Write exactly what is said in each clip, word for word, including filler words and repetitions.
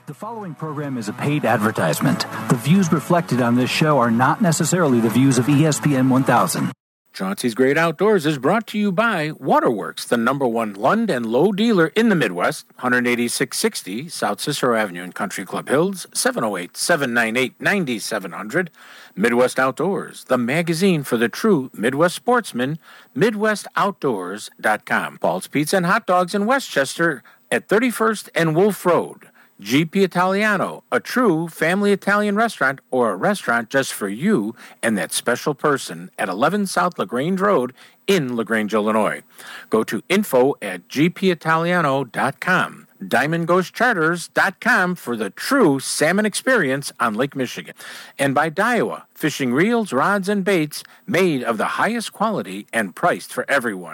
The following program is a paid advertisement. The views reflected on this show are not necessarily the views of E S P N one thousand. Chauncey's Great Outdoors is brought to you by Waterworks, the number one Lund and Lowe dealer in the Midwest, one eighty-six sixty South Cicero Avenue in Country Club Hills, seven oh eight, seven nine eight, nine seven zero zero. Midwest Outdoors, the magazine for the true Midwest sportsman, midwest outdoors dot com. Paul's Pizza and Hot Dogs in Westchester at thirty-first and Wolf Road. G P Italiano, a true family Italian restaurant or a restaurant just for you and that special person at eleven South LaGrange Road in LaGrange, Illinois. Go to info at g p italiano dot com. diamond ghost charters dot com for the true salmon experience on Lake Michigan. And by Daiwa, fishing reels, rods, and baits made of the highest quality and priced for everyone.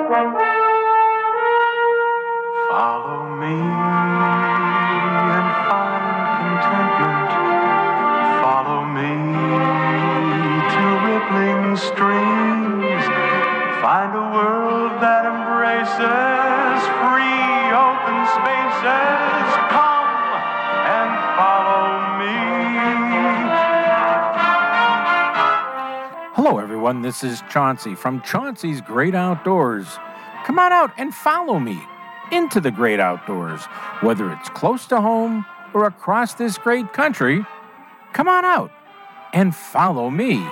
Follow me. Streams, find a world that embraces free open spaces. Come and follow me. Hello everyone, this is Chauncey from Chauncey's Great Outdoors. Come on out and follow me into the great outdoors, whether it's close to home or across this great country. Come on out and follow me.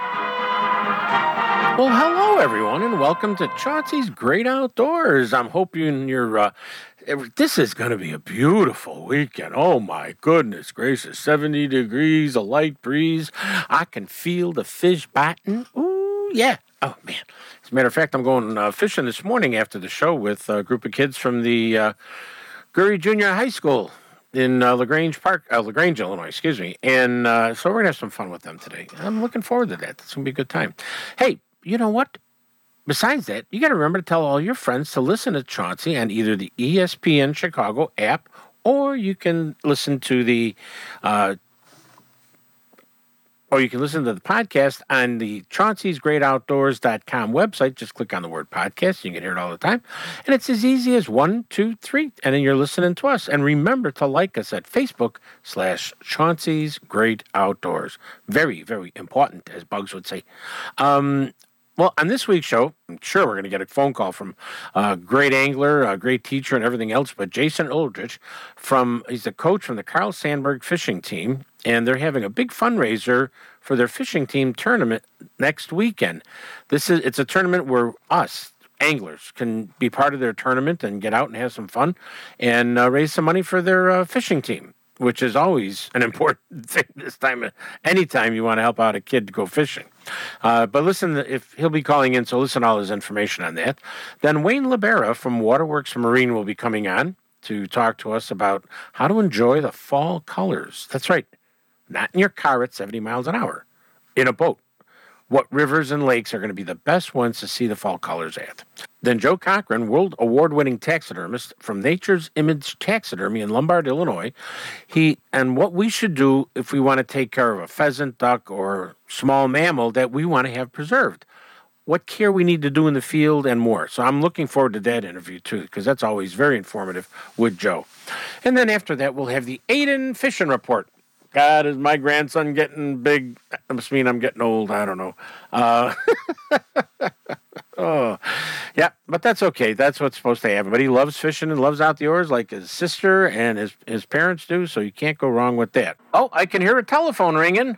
Well, hello, everyone, and welcome to Chauncey's Great Outdoors. I'm hoping you're, uh, this is going to be a beautiful weekend. Oh, my goodness gracious, seventy degrees, a light breeze. I can feel the fish biting. Ooh, yeah. Oh, man. As a matter of fact, I'm going uh, fishing this morning after the show with a group of kids from the uh, Gurry Junior High School in uh, LaGrange Park, uh, LaGrange, Illinois, excuse me. And uh, so we're going to have some fun with them today. I'm looking forward to that. It's going to be a good time. Hey, you know what? Besides that, you got to remember to tell all your friends to listen to Chauncey on either the E S P N Chicago app, or you can listen to the, uh, or you can listen to the podcast on the Chauncey's Great Outdoors dot com website. Just click on the word podcast. You can hear it all the time. And it's as easy as one, two, three. And then you're listening to us. And remember to like us at Facebook slash Chauncey's Great Outdoors. Very, very important, as Bugs would say. Um, Well, on this week's show, I'm sure we're going to get a phone call from a great angler, a great teacher, and everything else, but Jason Aldrich, from, he's the coach from the Carl Sandburg fishing team, and they're having a big fundraiser for their fishing team tournament next weekend. This is, it's a tournament where us, anglers, can be part of their tournament and get out and have some fun and uh, raise some money for their uh, fishing team, which is always an important thing this time, anytime you want to help out a kid to go fishing. Uh, but listen, if he'll be calling in, so listen to all his information on that. Then Wayne Libera from Waterworks Marine will be coming on to talk to us about how to enjoy the fall colors. That's right, not in your car at seventy miles an hour, in a boat. What rivers and lakes are going to be the best ones to see the fall colors at. Then Joe Cochran, world award-winning taxidermist from Nature's Image Taxidermy in Lombard, Illinois. He and what we should do if we want to take care of a pheasant, duck, or small mammal that we want to have preserved. What care we need to do in the field and more. So I'm looking forward to that interview too, because that's always very informative with Joe. And then after that, we'll have the Aiden Fishing Report. God, is my grandson getting big? That must mean I'm getting old. I don't know. Uh, oh, yeah, but that's okay. That's what's supposed to happen. But he loves fishing and loves outdoors like his sister and his, his parents do, so you can't go wrong with that. Oh, I can hear a telephone ringing.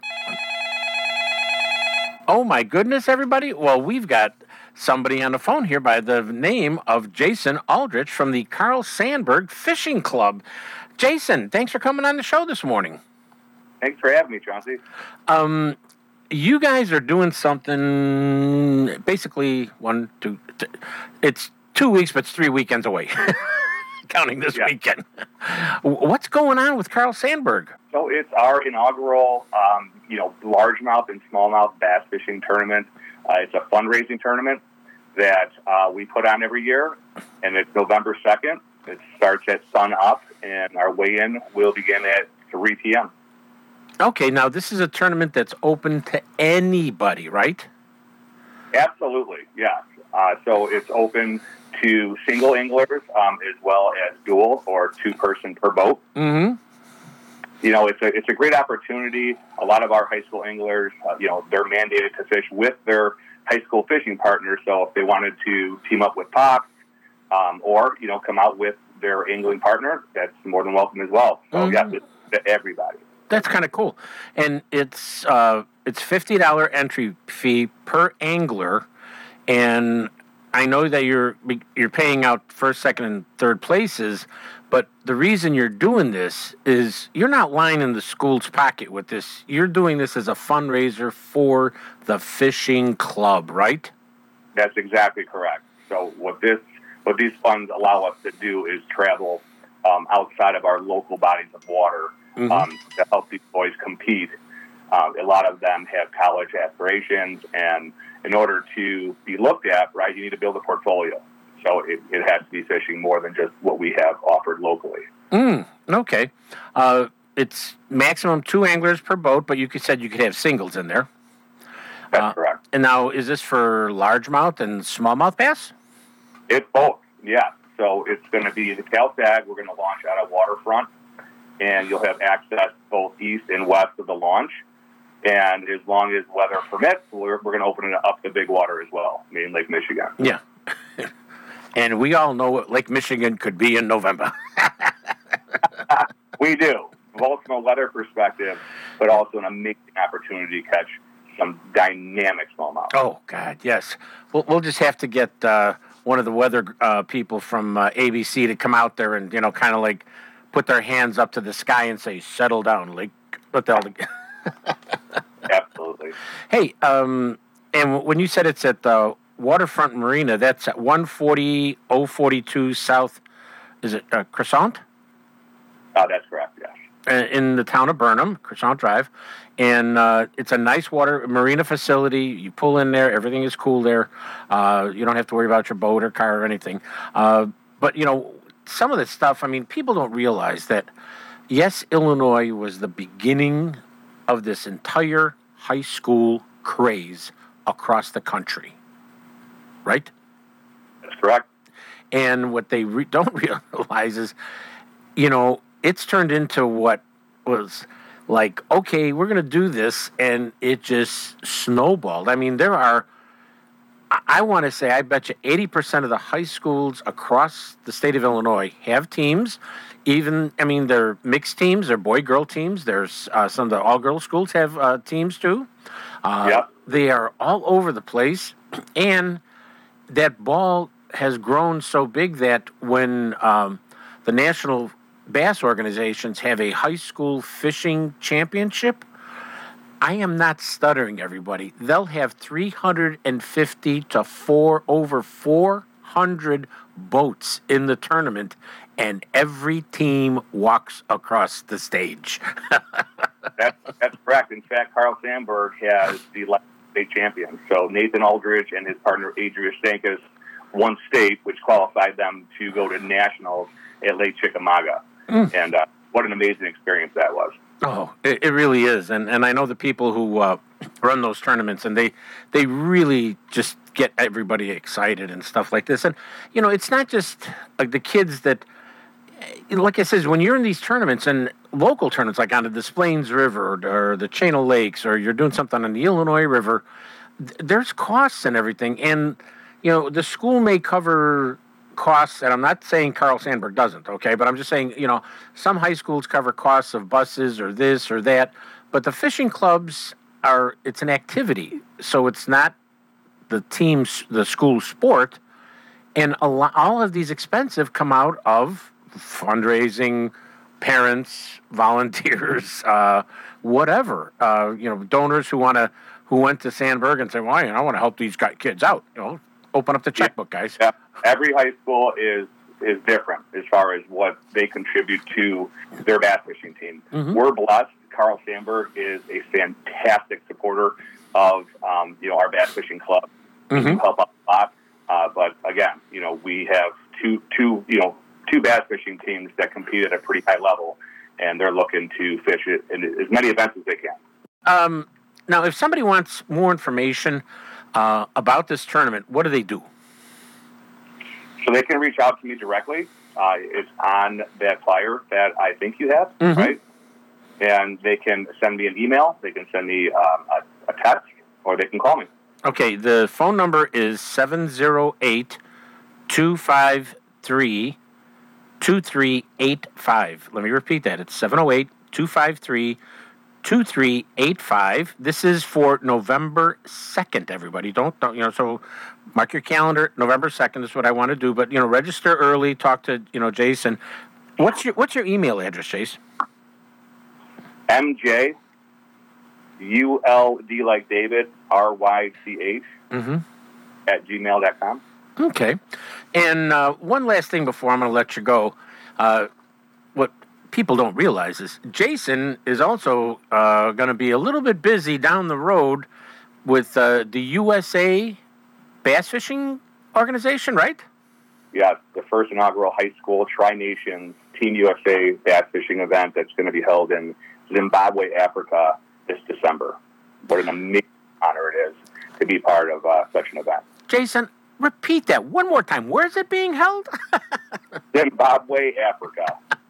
Oh, my goodness, everybody. Well, we've got somebody on the phone here by the name of Jason Aldrich from the Carl Sandburg Fishing Club. Jason, thanks for coming on the show this morning. Thanks for having me, Chauncey. Um, you guys are doing something, basically one, two, t- it's two weeks, but it's three weekends away, counting this yeah. weekend. What's going on with Carl Sandburg? So it's our inaugural, um, you know, largemouth and smallmouth bass fishing tournament. Uh, it's a fundraising tournament that uh, we put on every year, and it's November second. It starts at sun up, and our weigh-in will begin at three p.m. Okay, now this is a tournament that's open to anybody, right? Absolutely, yeah. Uh, so it's open to single anglers um, as well as dual or two-person per boat. Mm-hmm. you know, it's a it's a great opportunity. A lot of our high school anglers, uh, you know, they're mandated to fish with their high school fishing partners. So if they wanted to team up with Pops, um, or you know, come out with their angling partner, that's more than welcome as well. So mm-hmm. yes, it's to everybody. That's kind of cool, and it's uh, it's fifty dollar entry fee per angler, and I know that you're you're paying out first, second, and third places, but the reason you're doing this is you're not lining the school's pocket with this. You're doing this as a fundraiser for the fishing club, right? That's exactly correct. So what this what these funds allow us to do is travel um, outside of our local bodies of water mm-hmm. um, to help these boys compete. Uh, a lot of them have college aspirations, and in order to be looked at, right, you need to build a portfolio. So it, it has to be fishing more than just what we have offered locally. Mm, okay. Uh, it's maximum two anglers per boat, but you could, said you could have singles in there. That's uh, correct. And now, is this for largemouth and smallmouth bass? It's both, yeah. So it's going to be the CalSag. We're going to launch out of Waterfront, and you'll have access both east and west of the launch. And as long as weather permits, we're, we're going to open it up to big water as well, meaning Lake Michigan. Yeah. And we all know what Lake Michigan could be in November. We do, both from a weather perspective, but also an amazing opportunity to catch some dynamic smallmouth. Oh, God, yes. We'll, we'll just have to get uh, one of the weather uh, people from uh, A B C to come out there and, you know, kind of like put their hands up to the sky and say, settle down, Lake. What the hell? Absolutely. Hey, um, and when you said it's at the Waterfront Marina, that's at one forty oh forty-two South, is it uh, Croissant? Oh, that's correct, yes. In the town of Burnham, Croissant Drive. And uh, it's a nice water marina facility. You pull in there, everything is cool there. Uh, you don't have to worry about your boat or car or anything. Uh, but, you know, some of this stuff, I mean, people don't realize that, yes, Illinois was the beginning of this entire high school craze across the country, right? That's correct. And what they re- don't realize is, you know, it's turned into what was like, okay, we're going to do this, and it just snowballed. I mean, there are, I, I want to say, I bet you eighty percent of the high schools across the state of Illinois have teams. Even, I mean, they're mixed teams, they're boy-girl teams. There's uh, some of the all-girl schools have uh, teams, too. Uh, yep. They are all over the place. And that ball has grown so big that when um, the National Bass Organizations have a high school fishing championship, I am not stuttering, everybody. They'll have three hundred fifty to four, over four hundred boats in the tournament, and every team walks across the stage. that's, that's correct. In fact, Carl Sandburg has the last state champion. So Nathan Aldridge and his partner Adrian Stankus won state, which qualified them to go to nationals at Lake Chickamauga. Mm. And uh, what an amazing experience that was. Oh, it, it really is. And and I know the people who uh, run those tournaments, and they they really just get everybody excited and stuff like this. And, you know, it's not just like the kids that, like I said, when you're in these tournaments and local tournaments, like on the Des Plaines River or, or the Chain of Lakes, or you're doing something on the Illinois River, th- there's costs and everything. And, you know, the school may cover costs, and I'm not saying Carl Sandburg doesn't, okay, but I'm just saying, you know, some high schools cover costs of buses or this or that, but the fishing clubs are, it's an activity, so it's not the team's, the school sport, and a lot, all of these expenses come out of fundraising, parents, volunteers, uh, whatever, uh, you know, donors who want to, who went to Sandburg and say, well, you know, I want to help these guys, kids out, you know, open up the checkbook, guys. Yeah. Every high school is is different as far as what they contribute to their bass fishing team. Mm-hmm. We're blessed. Carl Sandburg is a fantastic supporter of um, you know our bass fishing club. Mm-hmm. We help out a lot. Uh, but again, you know we have two two you know two bass fishing teams that compete at a pretty high level, and they're looking to fish it in as many events as they can. Um, now, if somebody wants more information uh, about this tournament, what do they do? So they can reach out to me directly. Uh, it's on that flyer that I think you have, mm-hmm. right? and they can send me an email, they can send me um, a, a text, or they can call me. Okay, the phone number is seven oh eight, two five three, two three eight five. Let me repeat that. It's seven oh eight, two five three, two three eight five. This is for November second, everybody. Don't, don't, you know, so mark your calendar. November second is what I want to do. But, you know, register early, talk to, you know, Jason. What's your what's your email address, Chase? M J, U L D like David, R Y C H, Mm-hmm. at gmail dot com. Okay. And uh, one last thing before I'm going to let you go. Uh, what people don't realize is Jason is also uh, going to be a little bit busy down the road with uh, the U S A Bass Fishing Organization, right? Yeah, the first inaugural high school Tri-Nations Team U S A bass fishing event that's going to be held in Zimbabwe, Africa this December. What an amazing honor it is to be part of uh, such an event. Jason, repeat that one more time. Where is it being held? Zimbabwe, Africa.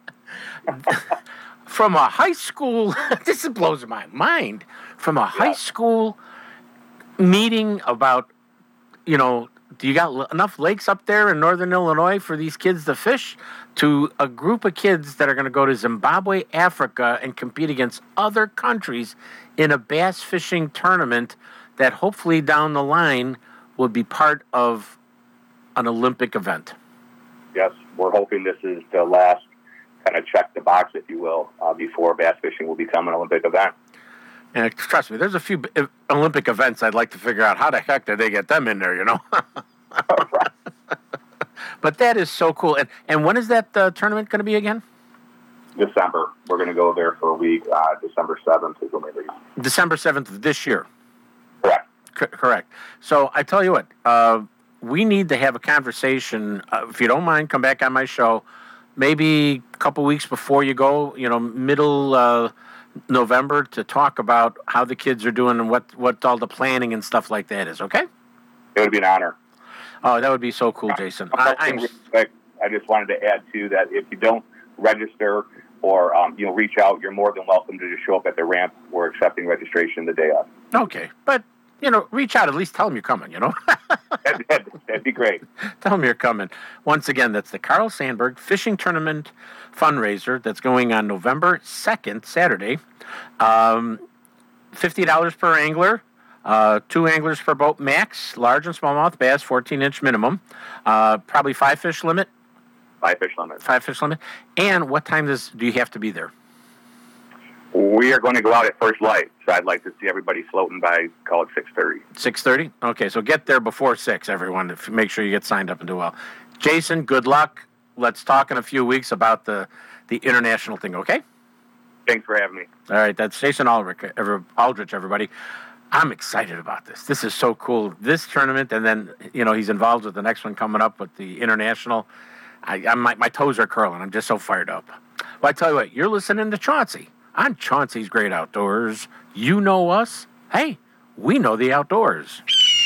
From a high school, this blows my mind, from a high Yeah. school meeting about, you know, do you got l- enough lakes up there in northern Illinois for these kids to fish, to a group of kids that are going to go to Zimbabwe, Africa, and compete against other countries in a bass fishing tournament that hopefully down the line will be part of an Olympic event. Yes, we're hoping this is the last kind of check the box, if you will, uh, before bass fishing will become an Olympic event. And trust me, there's a few b- Olympic events I'd like to figure out how the heck did they get them in there, you know? But that is so cool. And and when is that uh, tournament going to be again? December. We're going to go there for a week. Uh, December seventh is when we leave. December seventh of this year. Correct. C- correct. So I tell you what, uh, we need to have a conversation. Uh, if you don't mind, come back on my show. Maybe a couple weeks before you go, you know, middle uh, November, to talk about how the kids are doing and what, what all the planning and stuff like that is, okay? It would be an honor. Oh, that would be so cool, Jason. I, I, I'm, real quick, I just wanted to add, too, that if you don't register or um, you know, reach out, you're more than welcome to just show up at the ramp. We're accepting registration the day of. okay, but, you know, reach out. At least tell them you're coming, you know? That'd, that'd, that'd be great. Tell them you're coming. Once again, that's the Carl Sandburg Fishing Tournament fundraiser that's going on November second, Saturday. Um, fifty dollars per angler, uh, two anglers per boat max, large and smallmouth bass, fourteen-inch minimum, uh, probably five fish limit, Five fish limit. five fish limit. And what time does do you have to be there? We are going to go out at first light, so I'd like to see everybody floating by, call it six thirty. six thirty? Okay, so get there before six, everyone, to make sure you get signed up and do well. Jason, good luck. Let's talk in a few weeks about the, the international thing, okay? Thanks for having me. All right, that's Jason Aldrich, every, Aldrich, everybody. I'm excited about this. This is so cool. This tournament, and then, you know, he's involved with the next one coming up with the international. I, I'm, my, my toes are curling. I'm just so fired up. Well, I tell you what, you're listening to Chauncey on Chauncey's Great Outdoors. You know us. Hey, we know the outdoors.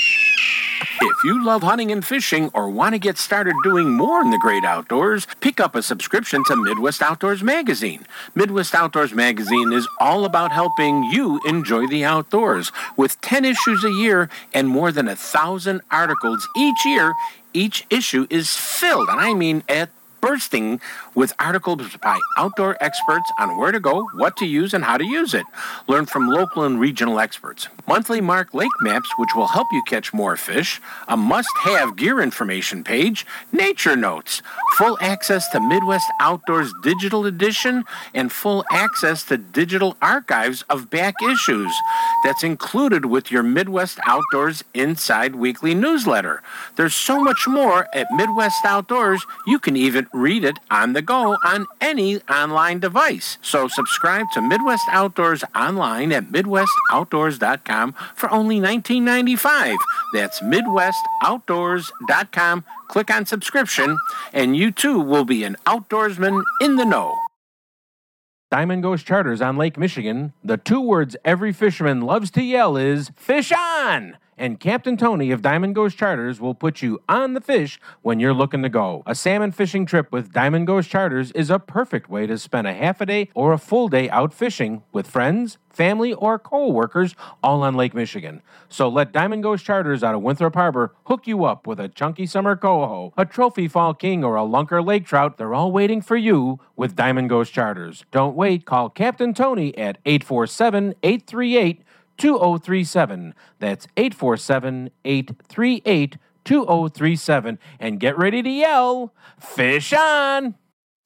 If you love hunting and fishing or want to get started doing more in the great outdoors, pick up a subscription to Midwest Outdoors Magazine. Midwest Outdoors Magazine is all about helping you enjoy the outdoors. With ten issues a year and more than a thousand articles each year, each issue is filled, and I mean at bursting, with articles by outdoor experts on where to go, what to use, and how to use it. Learn from local and regional experts. Monthly marked lake maps, which will help you catch more fish. A must-have gear information page. Nature notes. Full access to Midwest Outdoors Digital Edition, and full access to digital archives of back issues. That's included with your Midwest Outdoors Inside Weekly newsletter. There's so much more at Midwest Outdoors, you can even read it on the go on any online device. So subscribe to Midwest Outdoors online at midwest outdoors dot com for only nineteen ninety-five dollars. That's midwest outdoors dot com. Click on subscription, and you too will be an outdoorsman in the know. Diamond Ghost Charters on Lake Michigan. The two words every fisherman loves to yell is, fish on! And Captain Tony of Diamond Ghost Charters will put you on the fish when you're looking to go. A salmon fishing trip with Diamond Ghost Charters is a perfect way to spend a half a day or a full day out fishing with friends, family, or co-workers all on Lake Michigan. So let Diamond Ghost Charters out of Winthrop Harbor hook you up with a chunky summer coho, a trophy fall king, or a lunker lake trout. They're all waiting for you with Diamond Ghost Charters. Don't wait. Call Captain Tony at eight four seven, eight three eight, two oh three seven. That's eight four seven, eight three eight, two oh three seven. And get ready to yell, fish on!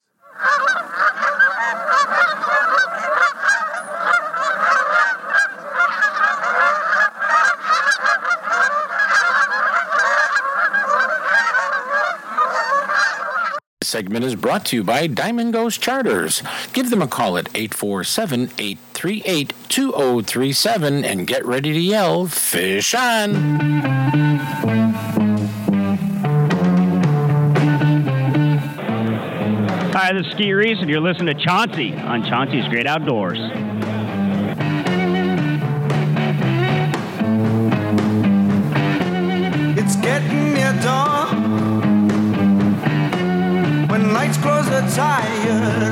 This segment is brought to you by Diamond Ghost Charters. Give them a call at eight four seven, eight three eight, two oh three seven and get ready to yell, fish on! Hi, this is Ski Reese, and you're listening to Chauncey on Chauncey's Great Outdoors. It's getting near dawn. When lights close the tired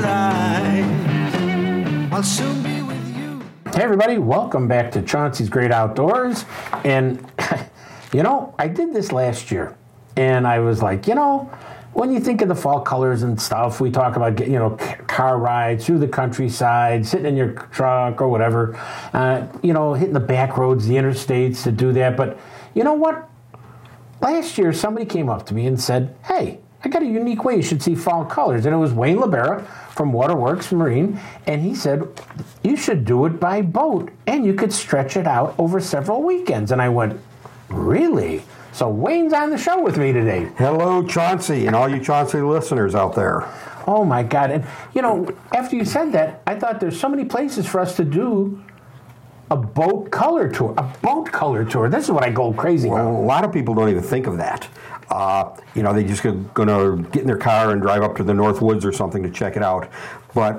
eyes, I'll soon be with you. Hey everybody, welcome back to Chauncey's Great Outdoors. And, you know, I did this last year. And I was like, you know, when you think of the fall colors and stuff, we talk about, you know, car rides through the countryside, sitting in your truck or whatever, uh, you know, hitting the back roads, the interstates to do that. But you know what? Last year, somebody came up to me and said, hey, I got a unique way you should see fall colors. And it was Wayne Libera from Waterworks Marine. And he said, you should do it by boat. And you could stretch it out over several weekends. And I went, really? So Wayne's on the show with me today. Hello, Chauncey, and all you Chauncey listeners out there. Oh, my God. And, you know, after you said that, I thought there's so many places for us to do a boat color tour. A boat color tour. This is what I go crazy well, about. A lot of people don't even think of that. Uh, you know, they just going to get in their car and drive up to the North Woods or something to check it out. But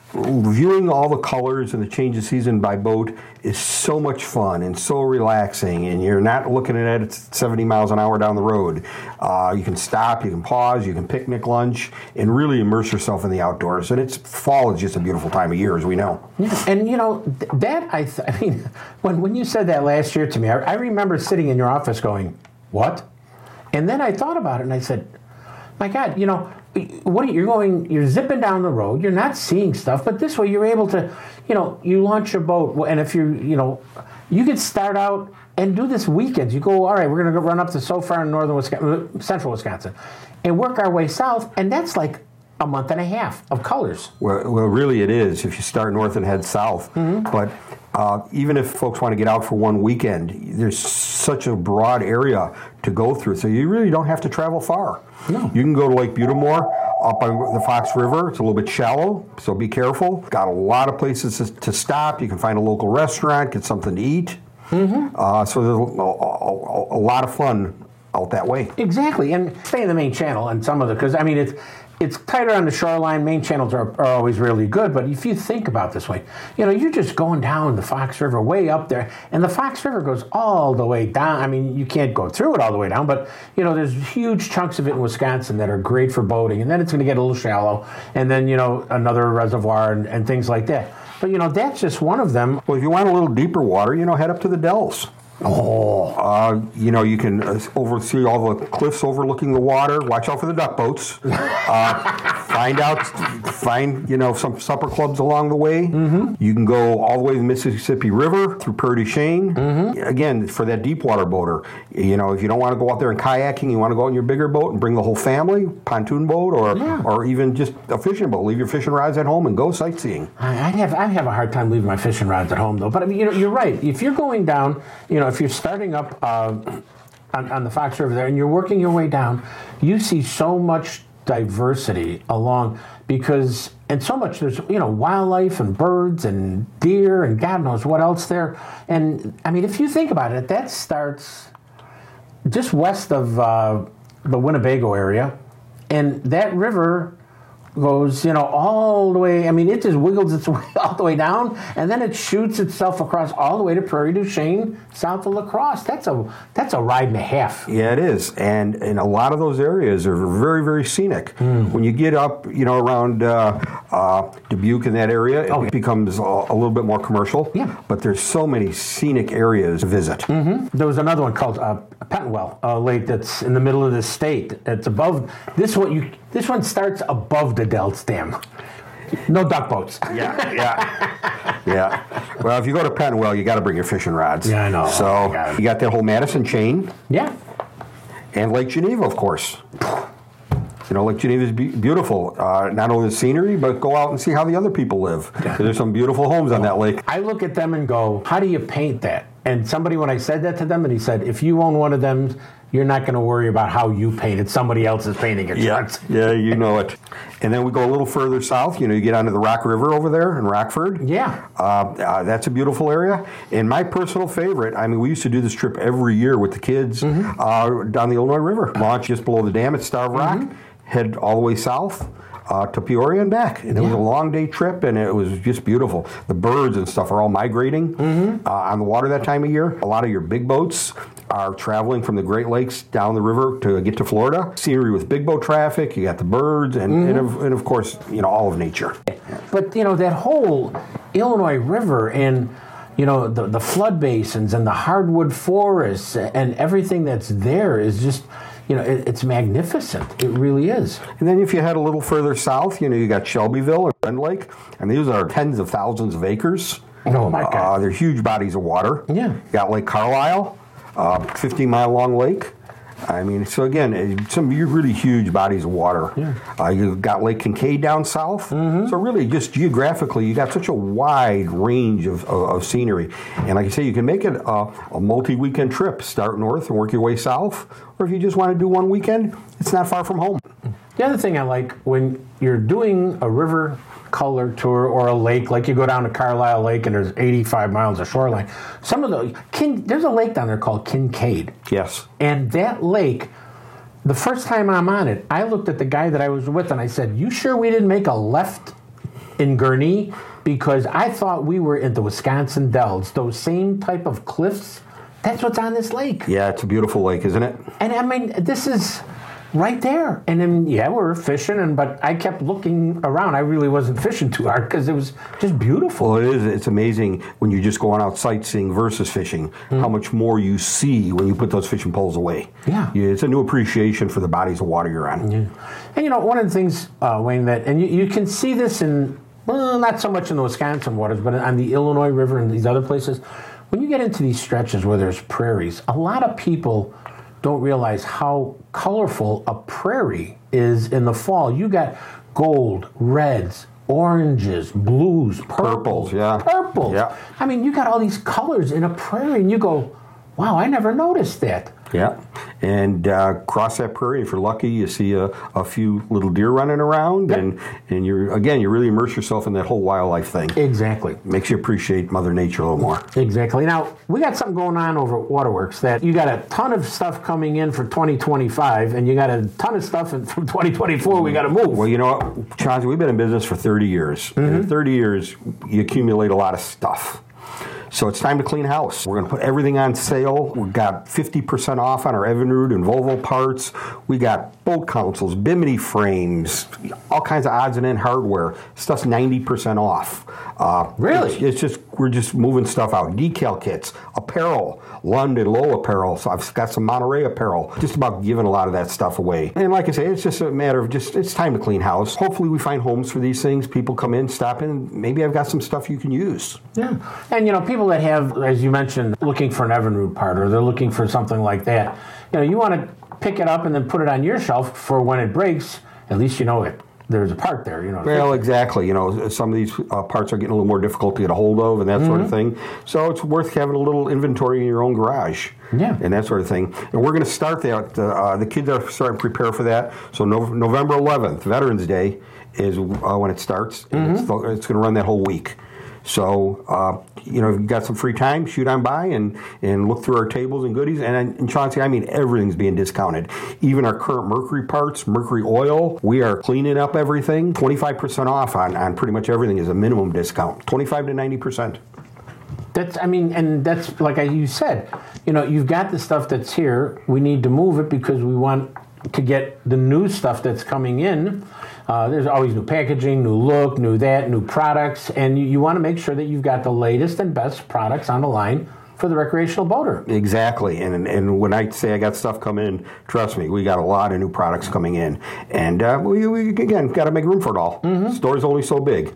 viewing all the colors and the change of season by boat is so much fun and so relaxing, and you're not looking at it at seventy miles an hour down the road. Uh, you can stop, you can pause, you can picnic lunch, and really immerse yourself in the outdoors. And it's fall is just a beautiful time of year, as we know. Yeah. And, you know, th- that, I, th- I mean, when, when you said that last year to me, I, I remember sitting in your office going, what? And then I thought about it, and I said, my God, you know, what are, you're going, you're zipping down the road, you're not seeing stuff, but this way you're able to, you know, you launch your boat, and if you, you know, you could start out and do this weekends. You go, all right, we're going to go run up to so far in northern Wisconsin, central Wisconsin, and work our way south, and that's like a month and a half of colors. Well, well really it is if you start north and head south. Mm-hmm. But uh, even if folks want to get out for one weekend, there's such a broad area to go through, so you really don't have to travel far. No. You can go to Lake Butamore, up on the Fox River. It's a little bit shallow, so be careful. Got a lot of places to, to stop. You can find a local restaurant, get something to eat. Mm-hmm. Uh, so there's a, a, a lot of fun out that way. Exactly, and stay in the main channel and some of the, because I mean it's it's tighter on the shoreline. Main channels are, are always really good, but if you think about it this way, you know, you're just going down the Fox River way up there, and the Fox River goes all the way down. I mean, you can't go through it all the way down, but you know, there's huge chunks of it in Wisconsin that are great for boating, and then it's going to get a little shallow, and then you know, another reservoir and, and things like that. But you know, that's just one of them. Well, if you want a little deeper water, you know, head up to the Dells. Oh, uh, you know, you can uh, oversee all the cliffs overlooking the water. Watch out for the duck boats. Uh, find out, find, you know, some supper clubs along the way. Mm-hmm. You can go all the way to the Mississippi River through Prairie du Chien. Mm-hmm. Again, for that deep water boater. You know, if you don't want to go out there and kayaking, you want to go in your bigger boat and bring the whole family, pontoon boat, or yeah. or even just a fishing boat. Leave your fishing rods at home and go sightseeing. I'd have I'd have a hard time leaving my fishing rods at home, though. But I mean, you know, you're right. If you're going down, you know, if you're starting up uh, on, on the Fox River there and you're working your way down, you see so much diversity along because, and so much, there's, you know, wildlife and birds and deer and God knows what else there. And, I mean, if you think about it, that starts just west of uh, the Winnebago area, and that river goes, you know, all the way. I mean, it just wiggles its way all the way down, and then it shoots itself across all the way to Prairie du Chien, south of La Crosse. That's a that's a ride and a half. Yeah, it is, and and a lot of those areas are very very scenic. Mm. When you get up, you know, around uh, uh, Dubuque in that area, it oh. becomes a, a little bit more commercial. Yeah, but there's so many scenic areas to visit. Mm-hmm. There was another one called uh, Pentonwell, a lake that's in the middle of the state. It's above this one. You this one starts above the Delts Dam. No duck boats. Yeah, yeah, yeah. Well, if you go to Pentonwell, you got to bring your fishing rods. Yeah, I know. So oh, you got that whole Madison chain. Yeah. And Lake Geneva, of course. You know, Lake Geneva is be- beautiful. Uh, not only the scenery, but go out and see how the other people live. Yeah. There's some beautiful homes on that lake. I look at them and go, how do you paint that? And somebody, when I said that to them, and he said, if you own one of them, you're not going to worry about how you paint it. Somebody else is painting it. Yeah, yeah, you know it. And then we go a little further south. You know, you get onto the Rock River over there in Rockford. Yeah. Uh, uh, that's a beautiful area. And my personal favorite, I mean, we used to do this trip every year with the kids mm-hmm. uh, down the Illinois River. Launch just below the dam at Starved Rock, mm-hmm. head all the way south. Uh, to Peoria and back. And it yeah. was a long day trip, and it was just beautiful. The birds and stuff are all migrating mm-hmm. uh, on the water that time of year. A lot of your big boats are traveling from the Great Lakes down the river to get to Florida. Scenery with big boat traffic, you got the birds, and, mm-hmm. and, of, and of course, you know, all of nature. But, you know, that whole Illinois River and, you know, the, the flood basins and the hardwood forests and everything that's there is just... You know, it, it's magnificent. It really is. And then if you head a little further south, you know, you got Shelbyville and Red Lake. And these are tens of thousands of acres. Oh, my God. Uh, they're huge bodies of water. Yeah. You got Lake Carlisle, uh, fifteen-mile-long lake. I mean, so again, some really huge bodies of water. Yeah. Uh, you've got Lake Kincaid down south. Mm-hmm. So really, just geographically, you got such a wide range of, of, of scenery. And like I say, you can make it a, a multi-weekend trip. Start north and work your way south. Or if you just want to do one weekend, it's not far from home. The other thing I like, when you're doing a river color tour or a lake, like you go down to Carlisle Lake and there's eighty-five miles of shoreline. Some of the, Kin, there's a lake down there called Kincaid. Yes. And that lake, the first time I'm on it, I looked at the guy that I was with and I said, you sure we didn't make a left in Gurnee? Because I thought we were in the Wisconsin Dells, those same type of cliffs. That's what's on this lake. Yeah, it's a beautiful lake, isn't it? And I mean, this is... right there. And then, yeah, we were fishing, and but I kept looking around. I really wasn't fishing too hard because it was just beautiful. Well, it is. It's amazing when you're just going out sightseeing versus fishing, mm. how much more you see when you put those fishing poles away. Yeah. yeah. It's a new appreciation for the bodies of water you're on. Yeah. And, you know, one of the things, uh, Wayne, that, and you, you can see this in, well, not so much in the Wisconsin waters, but on the Illinois River and these other places. When you get into these stretches where there's prairies, a lot of people don't realize how colorful a prairie is in the fall. You got gold, reds, oranges, blues, purples, purples, yeah. Purples. Yeah. I mean, you got all these colors in a prairie, and you go, wow, I never noticed that. Yeah, and uh, cross that prairie, if you're lucky, you see a, a few little deer running around, yep. and, and you're again, you really immerse yourself in that whole wildlife thing. Exactly. Makes you appreciate Mother Nature a little more. Exactly. Now, we got something going on over at Waterworks that you got a ton of stuff coming in for twenty twenty-five, and you got a ton of stuff in, from twenty twenty-four we got to move. Well, you know what, Chauncey, we've been in business for thirty years. Mm-hmm. And in thirty years, you accumulate a lot of stuff. So it's time to clean house. We're going to put everything on sale. We've got fifty percent off on our Evinrude and Volvo parts. We got boat consoles, Bimini frames, all kinds of odds and end hardware. Stuff's ninety percent off. Uh, really? It's, it's just, we're just moving stuff out. Decal kits, apparel, London Low apparel. So I've got some Monterey apparel. Just about giving a lot of that stuff away. And like I say, it's just a matter of just, it's time to clean house. Hopefully we find homes for these things. People come in, stop in. Maybe I've got some stuff you can use. Yeah. And, you know, people that have, as you mentioned, looking for an Evinrude part, or they're looking for something like that, you know, you want to pick it up and then put it on your shelf for when it breaks. At least you know it. There's a part there, you know. Well, exactly. You know, some of these uh, parts are getting a little more difficult to get a hold of and that mm-hmm. sort of thing. So it's worth having a little inventory in your own garage. Yeah. And that sort of thing. And we're going to start that. Uh, the kids are starting to prepare for that. So no- November eleventh, Veterans Day, is uh, when it starts. And mm-hmm. it's, it's going to run that whole week. So, uh, you know, if you've got some free time, shoot on by and, and look through our tables and goodies. And in Chauncey, I mean, everything's being discounted. Even our current Mercury parts, Mercury oil, we are cleaning up everything. twenty-five percent off on, on pretty much everything is a minimum discount, twenty-five to ninety percent. That's, I mean, and that's like you said, you know, you've got the stuff that's here. We need to move it because we want to get the new stuff that's coming in. Uh, there's always new packaging, new look, new that, new products, and you, you want to make sure that you've got the latest and best products on the line for the recreational boater. Exactly, and and when I say I got stuff coming in, trust me, we got a lot of new products coming in, and uh, we, we again got to make room for it all. Mm-hmm. The store's only so big.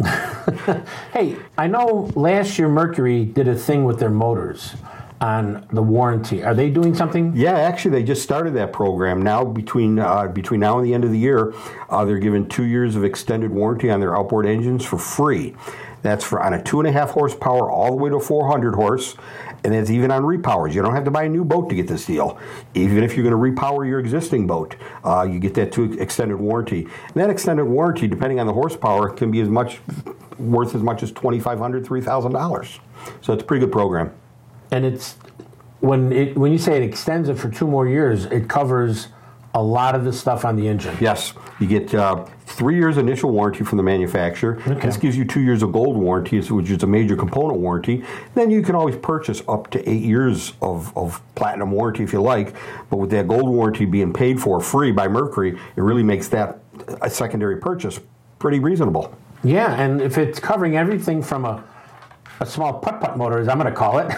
Hey, I know last year Mercury did a thing with their motors on the warranty. Are they doing something? Yeah, actually, they just started that program now. Between uh, between now and the end of the year, uh, they're giving two years of extended warranty on their outboard engines for free. That's for on a two and a half horsepower all the way to four hundred horse, and that's even on repowers. You don't have to buy a new boat to get this deal. Even if you're going to repower your existing boat, uh, you get that two extended warranty. And that extended warranty, depending on the horsepower, can be as much worth as much as twenty-five hundred dollars, three thousand dollars. So it's a pretty good program. And it's when it when you say it extends it for two more years, it covers a lot of the stuff on the engine. Yes, you get uh, three years initial warranty from the manufacturer. Okay. This gives you two years of gold warranty, which is a major component warranty. Then you can always purchase up to eight years of, of platinum warranty if you like. But with that gold warranty being paid for free by Mercury, it really makes that a secondary purchase pretty reasonable. Yeah, and if it's covering everything from a a small putt-putt motor, as I'm going to call it,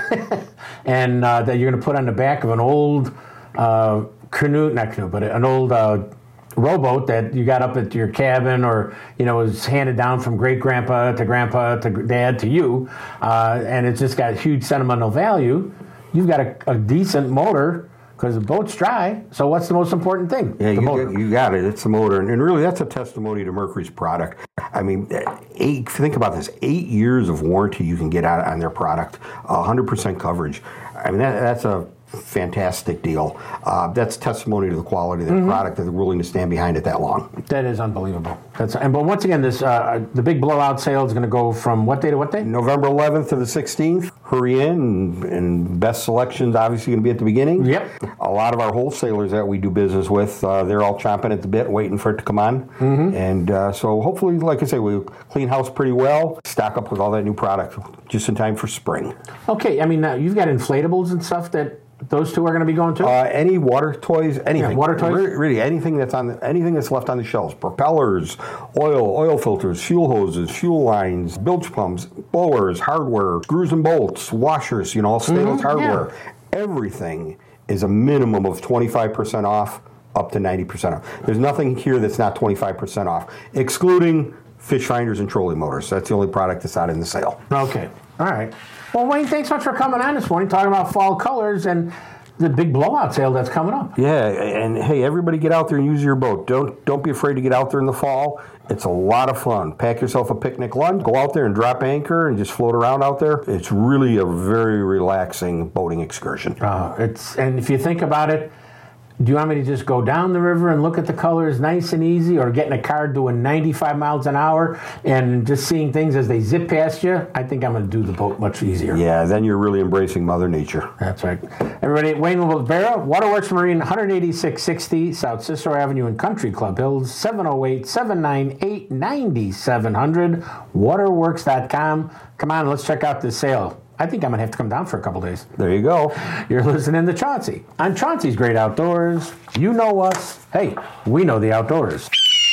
and uh, that you're going to put on the back of an old uh, canoe, not canoe, but an old uh, rowboat that you got up at your cabin, or you know was handed down from great grandpa to grandpa to dad to you, uh, and it's just got huge sentimental value. You've got a, a decent motor. Because the boat's dry, so what's the most important thing? Yeah, the you, motor. you got it. It's the motor. And really, that's a testimony to Mercury's product. I mean, eight, think about this. Eight years of warranty you can get out on their product. one hundred percent coverage. I mean, that, that's a fantastic deal. Uh, that's testimony to the quality of the mm-hmm. product, that they're willing to stand behind it that long. That is unbelievable. That's and but once again, this uh, the big blowout sale is going to go from what day to what day? November eleventh to the sixteenth. Hurry in, and, and best selections obviously going to be at the beginning. Yep. A lot of our wholesalers that we do business with, uh, they're all chomping at the bit, waiting for it to come on. Mm-hmm. And uh, so hopefully, like I say, we clean house pretty well, stock up with all that new product just in time for spring. Okay, I mean, now you've got inflatables and stuff that those two are going to be going to? Uh, any water toys, anything. Yeah, water toys? Really, really, anything that's on the, anything that's left on the shelves. Propellers, oil, oil filters, fuel hoses, fuel lines, bilge pumps, blowers, hardware, screws and bolts, washers, you know, all stainless mm-hmm, hardware. Yeah. Everything is a minimum of twenty-five percent off up to ninety percent off. There's nothing here that's not twenty-five percent off, excluding fish finders and trolling motors. That's the only product that's not in the sale. Okay. All right. Well, Wayne, thanks so much for coming on this morning, talking about fall colors and the big blowout sale that's coming up. Yeah, and hey, everybody get out there and use your boat. Don't don't be afraid to get out there in the fall. It's a lot of fun. Pack yourself a picnic lunch, go out there and drop anchor and just float around out there. It's really a very relaxing boating excursion. Uh, it's and if you think about it, do you want me to just go down the river and look at the colors nice and easy, or get in a car doing ninety-five miles an hour and just seeing things as they zip past you? I think I'm going to do the boat much easier. Yeah, then you're really embracing Mother Nature. That's right. Everybody, Wayne Rivera, Waterworks Marine, one eighty-six sixty South Cicero Avenue in Country Club Hills, seven oh eight, seven nine eight, nine seven hundred, waterworks dot com. Come on, let's check out this sale. I think I'm going to have to come down for a couple days. There you go. You're listening to Chauncey on Chauncey's Great Outdoors. You know us. Hey, we know the outdoors.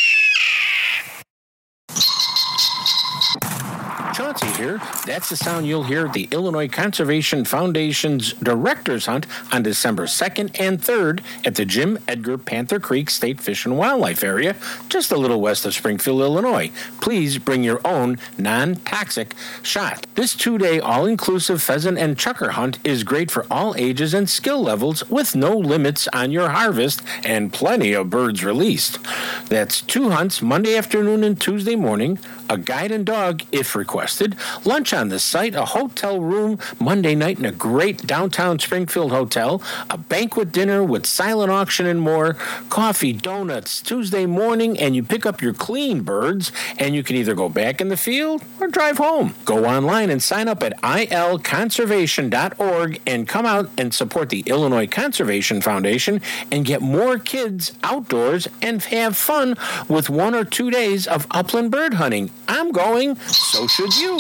Chauncey here. That's the sound you'll hear at the Illinois Conservation Foundation's Director's Hunt on December second and third at the Jim Edgar Panther Creek State Fish and Wildlife Area, just a little west of Springfield, Illinois. Please bring your own non-toxic shot. This two-day all-inclusive pheasant and chukar hunt is great for all ages and skill levels, with no limits on your harvest and plenty of birds released. That's two hunts, Monday afternoon and Tuesday morning, a guide and dog if requested, lunch on the site, a hotel room Monday night in a great downtown Springfield hotel, a banquet dinner with silent auction and more, coffee, donuts, Tuesday morning, and you pick up your clean birds, and you can either go back in the field or drive home. Go online and sign up at I L conservation dot org and come out and support the Illinois Conservation Foundation and get more kids outdoors and have fun with one or two days of upland bird hunting. I'm going, so should you.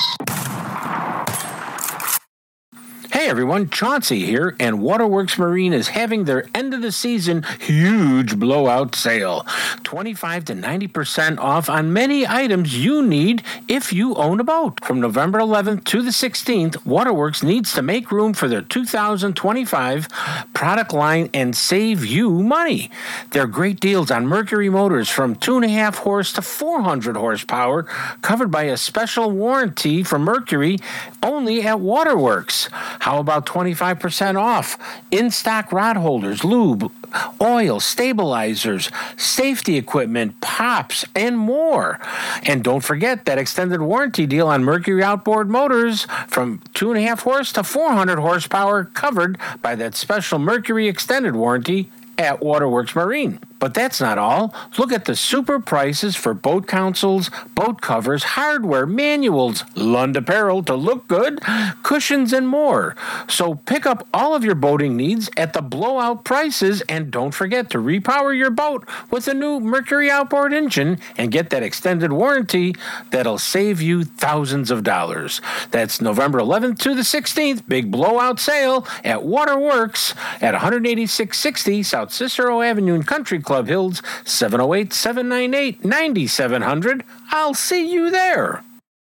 Hey everyone, Chauncey here, and Waterworks Marine is having their end of the season huge blowout sale. twenty-five to ninety percent off on many items you need if you own a boat. From November eleventh to the sixteenth, Waterworks needs to make room for their two thousand twenty-five product line and save you money. There are great deals on Mercury motors from two and a half horse to four hundred horsepower, covered by a special warranty from Mercury only at Waterworks. How about twenty-five percent off? In-stock rod holders, lube, oil, stabilizers, safety equipment, pops, and more. And don't forget that extended warranty deal on Mercury outboard motors from two and a half horse to four hundred horsepower, covered by that special Mercury extended warranty at Waterworks Marine. But that's not all. Look at the super prices for boat consoles, boat covers, hardware, manuals, Lund apparel to look good, cushions, and more. So pick up all of your boating needs at the blowout prices, and don't forget to repower your boat with a new Mercury outboard engine and get that extended warranty that'll save you thousands of dollars. That's November eleventh to the sixteenth, big blowout sale at Waterworks at one eighty-six sixty South Cicero Avenue in Country Club Hills, seven oh eight, seven nine eight, nine seven zero zero. I'll see you there.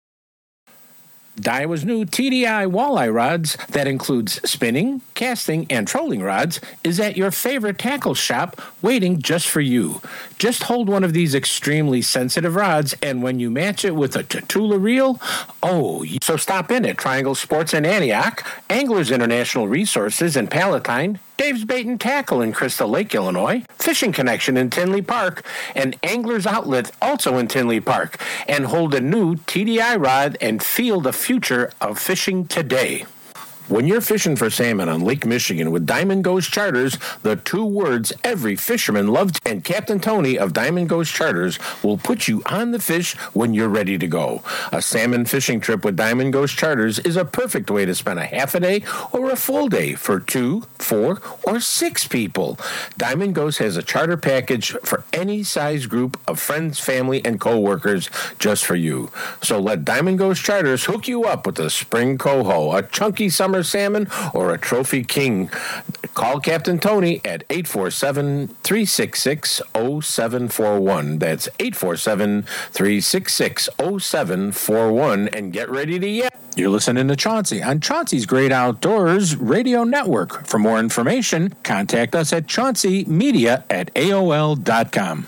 Daiwa's new T D I walleye rods that includes spinning, casting, and trolling rods is at your favorite tackle shop waiting just for you. Just hold one of these extremely sensitive rods, and when you match it with a Tatula reel, oh, so stop in at Triangle Sports in Antioch, Anglers International Resources in Palatine, Dave's Bait and Tackle in Crystal Lake, Illinois, Fishing Connection in Tinley Park, and Anglers Outlet also in Tinley Park, and hold a new T D I rod and feel the future of fishing today. When you're fishing for salmon on Lake Michigan with Diamond Ghost Charters, the two words every fisherman loves, and Captain Tony of Diamond Ghost Charters will put you on the fish when you're ready to go. A salmon fishing trip with Diamond Ghost Charters is a perfect way to spend a half a day or a full day for two, four, or six people. Diamond Ghost has a charter package for any size group of friends, family, and co-workers just for you. So let Diamond Ghost Charters hook you up with a spring coho, a chunky summer salmon, or a trophy king. Call Captain Tony at eight four seven, three six six, zero seven four one. That's eight four seven, three six six, zero seven four one, and get ready to yell. You're listening to Chauncey on Chauncey's Great Outdoors Radio Network. For more information, contact us at chauncey media at A O L dot com.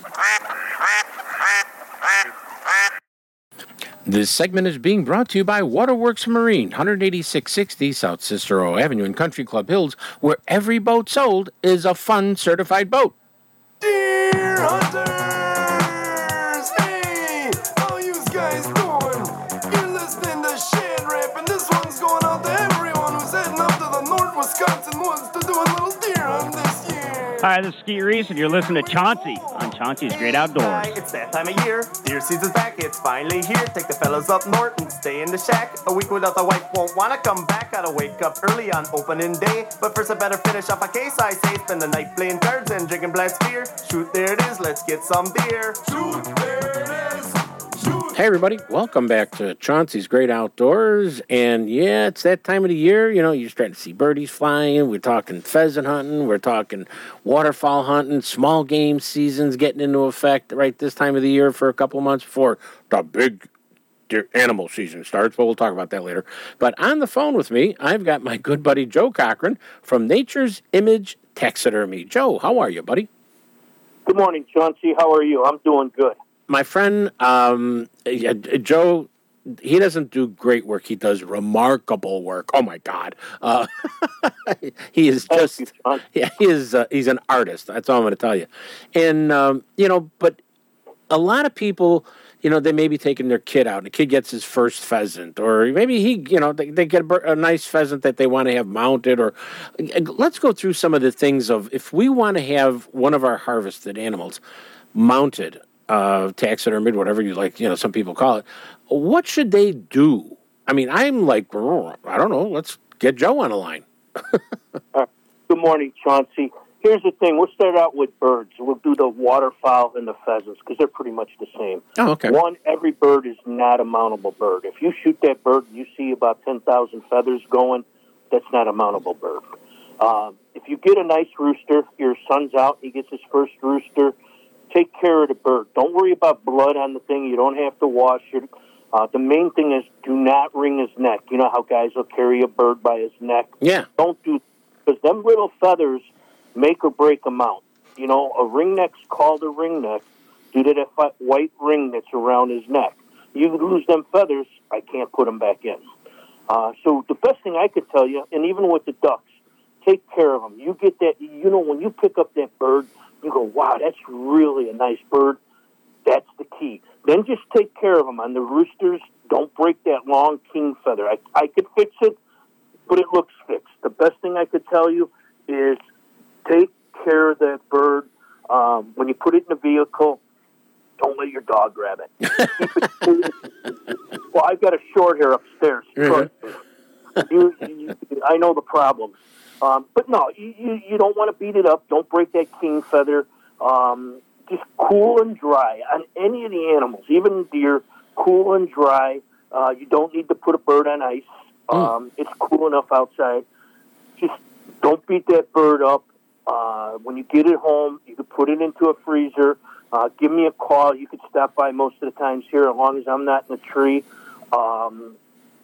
This segment is being brought to you by Waterworks Marine, one eighty-six sixty South Cicero Avenue in Country Club Hills, where every boat sold is a fun certified boat. Deer hunters! Hey! How you guys doing? You're listening to Shan Rap, and this one's going out to everyone who's heading up to the North Wisconsin woods to do a little deer hunt this year. Hi, this is Ski Reese, and you're listening to Chauncey on Chauncey's Great Outdoors. It's that time of year. Deer season's back. It's finally here. Take the fellas up north and stay in the shack. A week without the wife won't wanna come back. Gotta wake up early on opening day. But first I better finish off a case, I say. Spend the night playing cards and drinking Blad's beer. Shoot, there it is. Let's get some beer. Shoot, there it is. Shoot. Hey everybody, welcome back to Chauncey's Great Outdoors. And yeah, it's that time of the year, you know, you're starting to see birdies flying. We're talking pheasant hunting, we're talking waterfowl hunting, small game seasons getting into effect right this time of the year for a couple months before the big deer animal season starts, but we'll talk about that later. But on the phone with me, I've got my good buddy Joe Cochran from Nature's Image Taxidermy. Joe, how are you, buddy? Good morning, Chauncey. How are you? I'm doing good. My friend, um, Joe, he doesn't do great work. He does remarkable work. Oh my God, uh, he is just yeah, he is uh, he's an artist. That's all I'm going to tell you. And um, you know, but a lot of people, you know, they may be taking their kid out, and the kid gets his first pheasant, or maybe he, you know, they, they get a, bir- a nice pheasant that they want to have mounted, or let's go through some of the things of if we want to have one of our harvested animals mounted, uh, taxidermied, whatever you like, you know, some people call it, what should they do? I mean, I'm like, I don't know, let's get Joe on the line. uh, good morning, Chauncey. Here's the thing. We'll start out with birds. We'll do the waterfowl and the pheasants because they're pretty much the same. Oh, okay. One, every bird is not a mountable bird. If you shoot that bird and you see about ten thousand feathers going, that's not a mountable bird. Um, if you get a nice rooster, your son's out, he gets his first rooster, take care of the bird. Don't worry about blood on the thing. You don't have to wash it. Uh, the main thing is do not wring his neck. You know how guys will carry a bird by his neck? Yeah. Don't do, because them little feathers make or break a mount. You know, a ringneck's called a ringneck due to that white ring that's around his neck. You lose them feathers, I can't put them back in. Uh, so the best thing I could tell you, and even with the ducks, take care of them. You get that, you know, when you pick up that bird, you go, wow, that's really a nice bird. That's the key. Then just take care of them. On the roosters, don't break that long king feather. I, I could fix it, but it looks fixed. The best thing I could tell you is take care of that bird. Um, when you put it in a vehicle, don't let your dog grab it. Keep it well, I've got a short hair upstairs. Mm-hmm. you, you, I know the problems. Um, but no, you, you, you don't want to beat it up. Don't break that king feather. Um, just cool and dry on any of the animals, even deer, cool and dry. Uh, you don't need to put a bird on ice. Um, mm. It's cool enough outside. Just don't beat that bird up. Uh, when you get it home, you can put it into a freezer. Uh, give me a call. You could stop by most of the times here as long as I'm not in a tree. Um,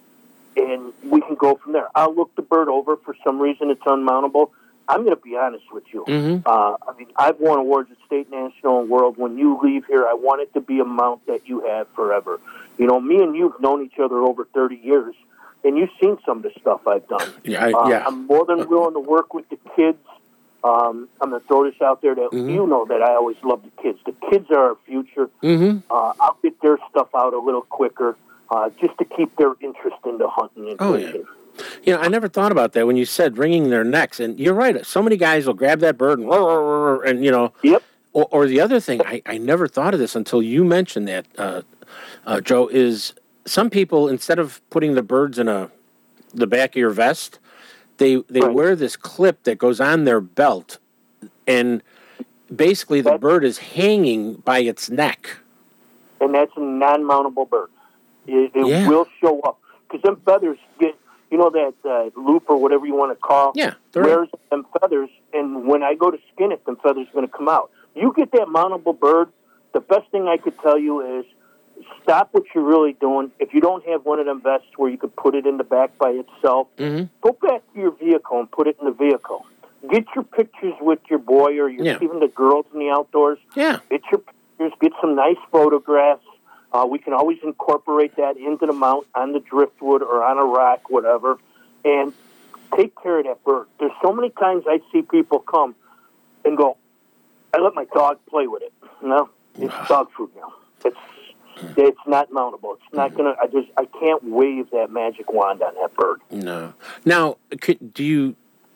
and we can go from there. I'll look the bird over. For some reason, it's unmountable. I'm going to be honest with you. Mm-hmm. Uh, I mean, I've won awards at state, national, and world. When you leave here, I want it to be a mount that you have forever. You know, me and you've known each other over thirty years, and you've seen some of the stuff I've done. Yeah, I, uh, yeah. I'm more than willing to work with the kids. Um, I'm going to throw this out there that mm-hmm. you know that I always love the kids. The kids are our future. Mm-hmm. Uh, I'll get their stuff out a little quicker uh, just to keep their interest into hunting and oh, fishing. Yeah. You know, I never thought about that when you said wringing their necks. And you're right. So many guys will grab that bird and, and you know. Yep. Or, or the other thing, I, I never thought of this until you mentioned that, uh, uh, Joe, is some people, instead of putting the birds in a the back of your vest, they they right. wear this clip that goes on their belt. And basically the that's, bird is hanging by its neck. And that's a non-mountable bird. It, it yeah. will show up. Because them feathers get... You know that uh, loop or whatever you want to call? Yeah. Wears them feathers, and when I go to skin it, them feathers are going to come out. You get that mountable bird, the best thing I could tell you is stop what you're really doing. If you don't have one of them vests where you could put it in the back by itself, mm-hmm. go back to your vehicle and put it in the vehicle. Get your pictures with your boy or your, yeah. even the girls in the outdoors. Yeah. Get your pictures, get some nice photographs. Uh, we can always incorporate that into the mount on the driftwood or on a rock, whatever, and take care of that bird. There's so many times I see people come and go, I let my dog play with it. No, it's dog food now. It's it's not mountable. It's not gonna. I just I can't wave that magic wand on that bird. No. Now, could, do you?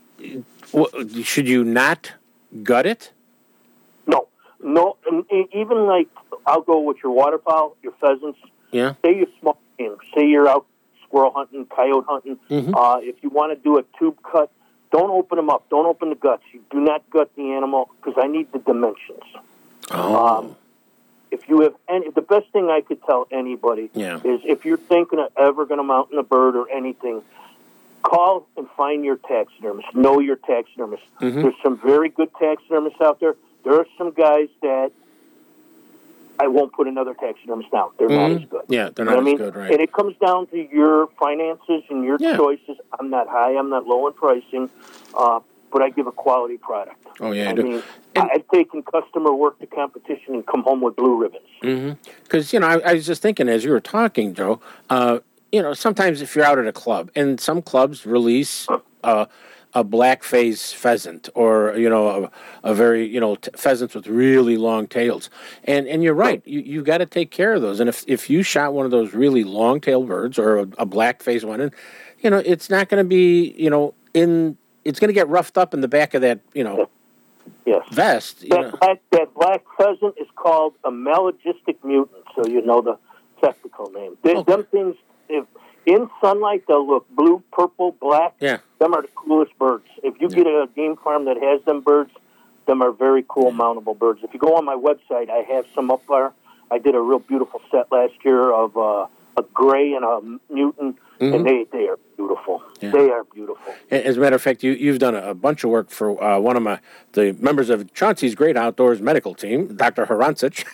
Should you not gut it? No, no. And even like I'll go with your waterfowl, your pheasants. Yeah. Say you're small game. Say you're out squirrel hunting, coyote hunting. Mm-hmm. Uh, if you want to do a tube cut, don't open them up. Don't open the guts. You do not gut the animal because I need the dimensions. Oh. Um, if you have any, the best thing I could tell anybody yeah. is if you're thinking of ever going to mount a bird or anything, call and find your taxidermist. Know your taxidermist. Mm-hmm. There's some very good taxidermists out there. There are some guys that I won't put another taxidermist down. They're mm-hmm. not as good. Yeah, they're not you know as I mean? good, right. And it comes down to your finances and your yeah. choices. I'm not high. I'm not low in pricing, uh, but I give a quality product. Oh, yeah, I, I do. mean, and, I've taken customer work to competition and come home with blue ribbons. Because, mm-hmm. you know, I, I was just thinking as you were talking, Joe, uh, you know, sometimes if you're out at a club, and some clubs release uh, a black face pheasant, or you know, a, a very you know t- pheasants with really long tails. And and you're right, you you got to take care of those. And if if you shot one of those really long tailed birds or a, a black face one, and you know, it's not going to be you know in it's going to get roughed up in the back of that you know yes. vest. You that, know. black, that black pheasant is called a melagistic mutant, so you know the technical name. They, Okay. Them things, if in sunlight, they'll look blue, purple, black. Yeah. Them are the coolest birds. If you get a game farm that has them birds, them are very cool mountable birds. If you go on my website, I have some up there. I did a real beautiful set last year of uh, a gray and a mutant, Mhm. and they, they are beautiful. Yeah. They are beautiful. As a matter of fact, you, you've done a, a bunch of work for uh, one of my the members of Chauncey's Great Outdoors medical team, Doctor Harancic.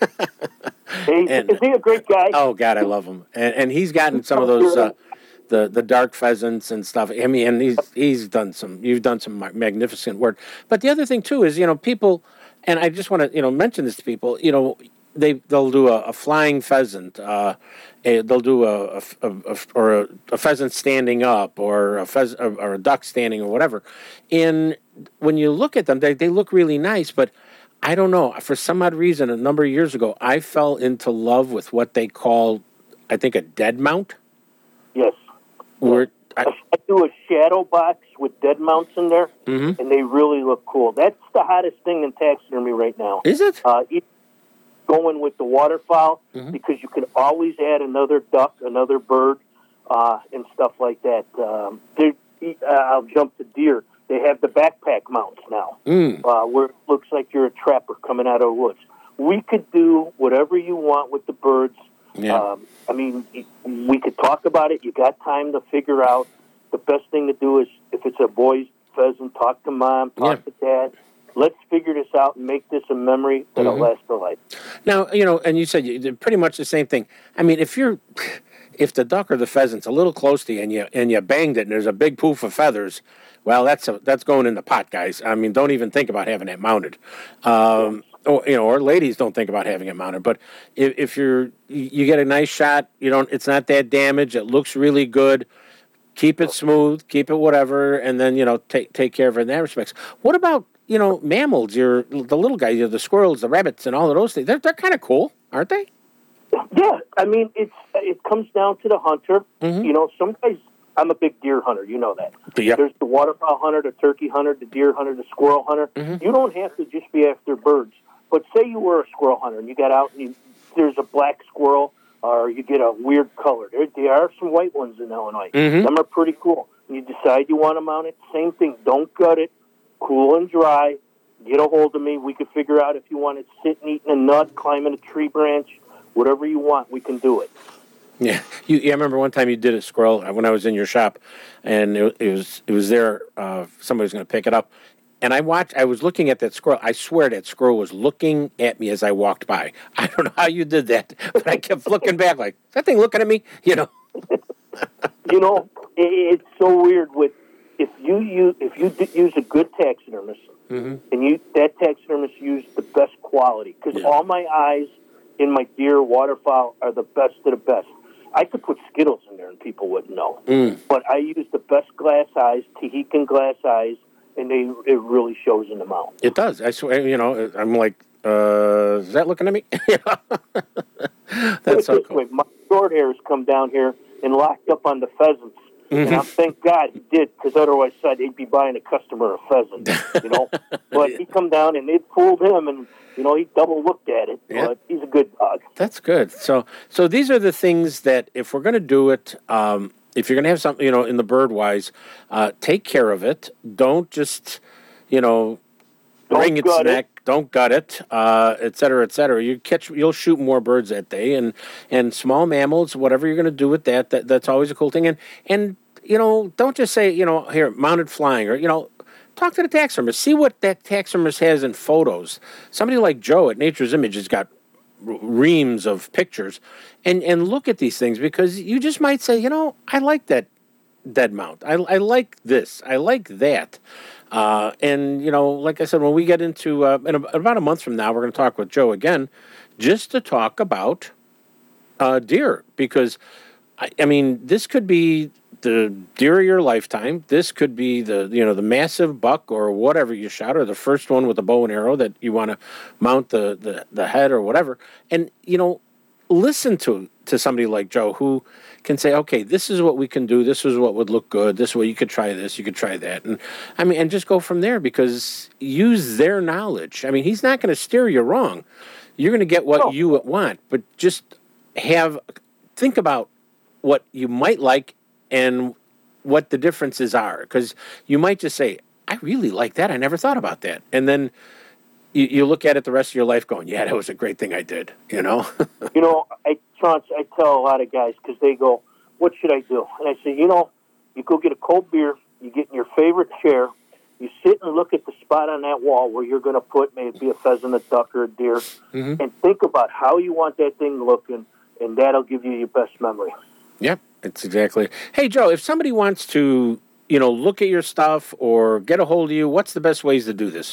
Hey, And- is he a great guy? Oh God, I love him, and and he's gotten some of those uh, the the dark pheasants and stuff. I mean, and he's he's done some. You've done some ma- magnificent work. But the other thing too is, you know, people, and I just want to you know mention this to people. You know, they they'll do a, a flying pheasant. Uh, a, they'll do a, a, a, a or a, a pheasant standing up, or a pheas or, or a duck standing, or whatever. And when you look at them, they they look really nice, but I don't know. For some odd reason, a number of years ago, I fell into love with what they call, I think, a dead mount. Yes. Where I, I do a shadow box with dead mounts in there, Mhm. and they really look cool. That's the hottest thing in taxidermy right now. Is it? Uh, it- going with the waterfowl, Mhm. because you can always add another duck, another bird, uh, and stuff like that. Um, they- uh, I'll jump to deer. They have the backpack mounts now, Mm. uh, where it looks like you're a trapper coming out of the woods. We could do whatever you want with the birds. Yeah. Um, I mean, we could talk about it. You got time to figure out. The best thing to do is, if it's a boy's pheasant, talk to mom, talk to dad. Let's figure this out and make this a memory that'll Mhm. last for life. Now, you know, and you said you did pretty much the same thing. I mean, if you're, if the duck or the pheasant's a little close to you and you and you banged it and there's a big poof of feathers, well, that's a, that's going in the pot, guys. I mean, don't even think about having that mounted. Um, or, you know, or ladies don't think about having it mounted. But if, if you're, you get a nice shot, you don't, it's not that damaged. It looks really good. Keep it smooth, keep it whatever, and then, you know, take take care of it in that respect. What about, you know, mammals? Your the little guys, you know, the squirrels, the rabbits, and all of those things. They're they're kind of cool, aren't they? Yeah, I mean, it's it comes down to the hunter. Mhm. You know, some guys. I'm a big deer hunter. You know that. Yeah. There's the waterfowl hunter, the turkey hunter, the deer hunter, the squirrel hunter. Mhm. You don't have to just be after birds. But say you were a squirrel hunter and you got out and you, there's a black squirrel, or you get a weird color. There, there are some white ones in Illinois. Mhm. Some are pretty cool. You decide you want to mount it. Same thing. Don't gut it. Cool and dry. Get a hold of me. We could figure out if you want it sitting, eating a nut, climbing a tree branch, whatever you want. We can do it. Yeah, you, yeah. I remember one time you did a squirrel when I was in your shop, and it, it was it was there. Uh, somebody was going to pick it up, and I watched. I was looking at that squirrel. I swear that squirrel was looking at me as I walked by. I don't know how you did that, but I kept looking back like, is that thing looking at me? You know. You know, it, it's so weird. With if you use if you d- use a good taxidermist, Mm-hmm. and you that taxidermist used the best quality, because Yeah. all my eyes in my deer waterfowl are the best of the best. I could put Skittles in there and people wouldn't know. Mm. But I use the best glass eyes, Tahitian glass eyes, and they it really shows in the mouth. It does. I swear. You know, I'm like, uh, is that looking at me? Put That's it so this cool. way, my short hairs come down here and locked up on the pheasants. And I Mhm. thank God he did, because otherwise I'd he'd be buying a customer a pheasant, you know. But he come down and they fooled him, and you know he double looked at it. Yeah. But he's a good dog. That's good. So, so these are the things that if we're going to do it, um, if you're going to have something, you know, in the bird wise, uh, take care of it. Don't just, you know, Don't wring its gut it. neck. Don't gut it, uh, et cetera, et cetera. You catch, you'll shoot more birds that day, and and small mammals, whatever you're going to do with that, that, that's always a cool thing. And and you know, don't just say, you know, here, mounted flying, or you know. Talk to the taxidermist. See what that taxidermist has in photos. Somebody like Joe at Nature's Image has got r- reams of pictures, and and look at these things, because you just might say, you know, I like that dead mount. I, I like this. I like that. Uh, and you know, like I said, when we get into uh, in a, about a month from now, we're going to talk with Joe again, just to talk about uh, deer, because I, I mean, this could be the deer of your lifetime. This could be the, you know, the massive buck or whatever you shot, or the first one with the bow and arrow that you want to mount the, the, the head or whatever. And, you know, listen to to somebody like Joe who can say, okay, this is what we can do. This is what would look good. This way you could try this, you could try that. And I mean, and just go from there, because use their knowledge. I mean, he's not going to steer you wrong. You're going to get what No. you want, but just have, think about what you might like and what the differences are. Because you might just say, I really like that. I never thought about that. And then you, you look at it the rest of your life going, yeah, that was a great thing I did, you know? You know, I, Chance, I tell a lot of guys, because they go, what should I do? And I say, you know, you go get a cold beer, you get in your favorite chair, you sit and look at the spot on that wall where you're going to put maybe a pheasant, a duck, or a deer, Mm-hmm. and think about how you want that thing looking, and that'll give you your best memory. Yep, it's exactly. Hey, Joe, if somebody wants to, you know, look at your stuff or get a hold of you, what's the best ways to do this?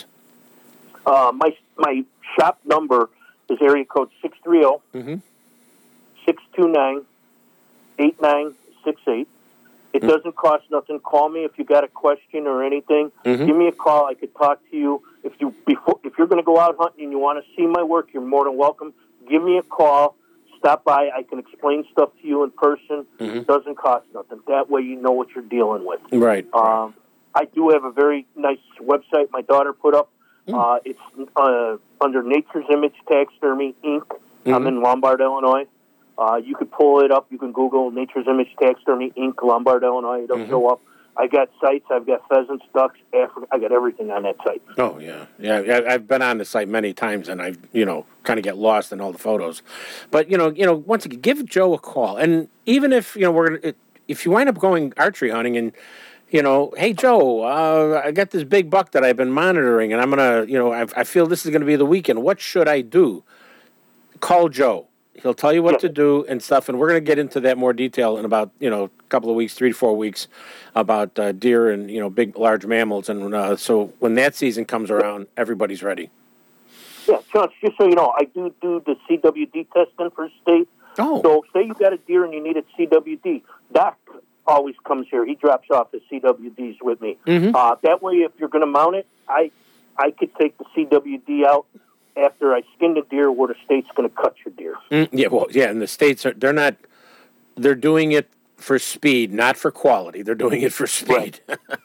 Uh, my my shop number is area code six three zero, Mm-hmm. six two nine, eight nine six eight. It Mm. doesn't cost nothing. Call me if you got a question or anything. Mhm. Give me a call. I could talk to you. If you before if you're going to go out hunting and you want to see my work, you're more than welcome. Give me a call. Stop by. I can explain stuff to you in person. Mhm. It doesn't cost nothing. That way you know what you're dealing with. Right. Um, I do have a very nice website my daughter put up. Uh, it's uh, under Nature's Image Taxidermy, Incorporated. I'm Mhm. in Lombard, Illinois. Uh, you could pull it up. You can Google Nature's Image Taxidermy, Incorporated, Lombard, Illinois. It'll Mhm. show up. I got sites. I've got pheasants, ducks, Africa. I got everything on that site. Oh, yeah. Yeah, I- I've been on the site many times, and I've, you know, kind of get lost in all the photos. But, you know, you know, once again, give Joe a call. And even if, you know, we're gonna, if you wind up going archery hunting and, you know, hey, Joe, uh, I got this big buck that I've been monitoring, and I'm going to, you know, I, I feel this is going to be the weekend. What should I do? Call Joe. He'll tell you what Yeah. to do and stuff, and we're going to get into that more detail in about, you know, a couple of weeks, three to four weeks, about uh, deer and, you know, big, large mammals. And uh, so when that season comes around, everybody's ready. Yeah, John, just so you know, I do do the C W D testing for state. Oh. So say you got a deer and you need a C W D. Doc always comes here. He drops off his C W Ds with me. Mhm. Uh, that way, if you're going to mount it, I I could take the C W D out after I skin the deer where the state's going to cut your deer. Mm, yeah, well, yeah, and the states are, they're not, they're doing it for speed, not for quality. They're doing it for speed.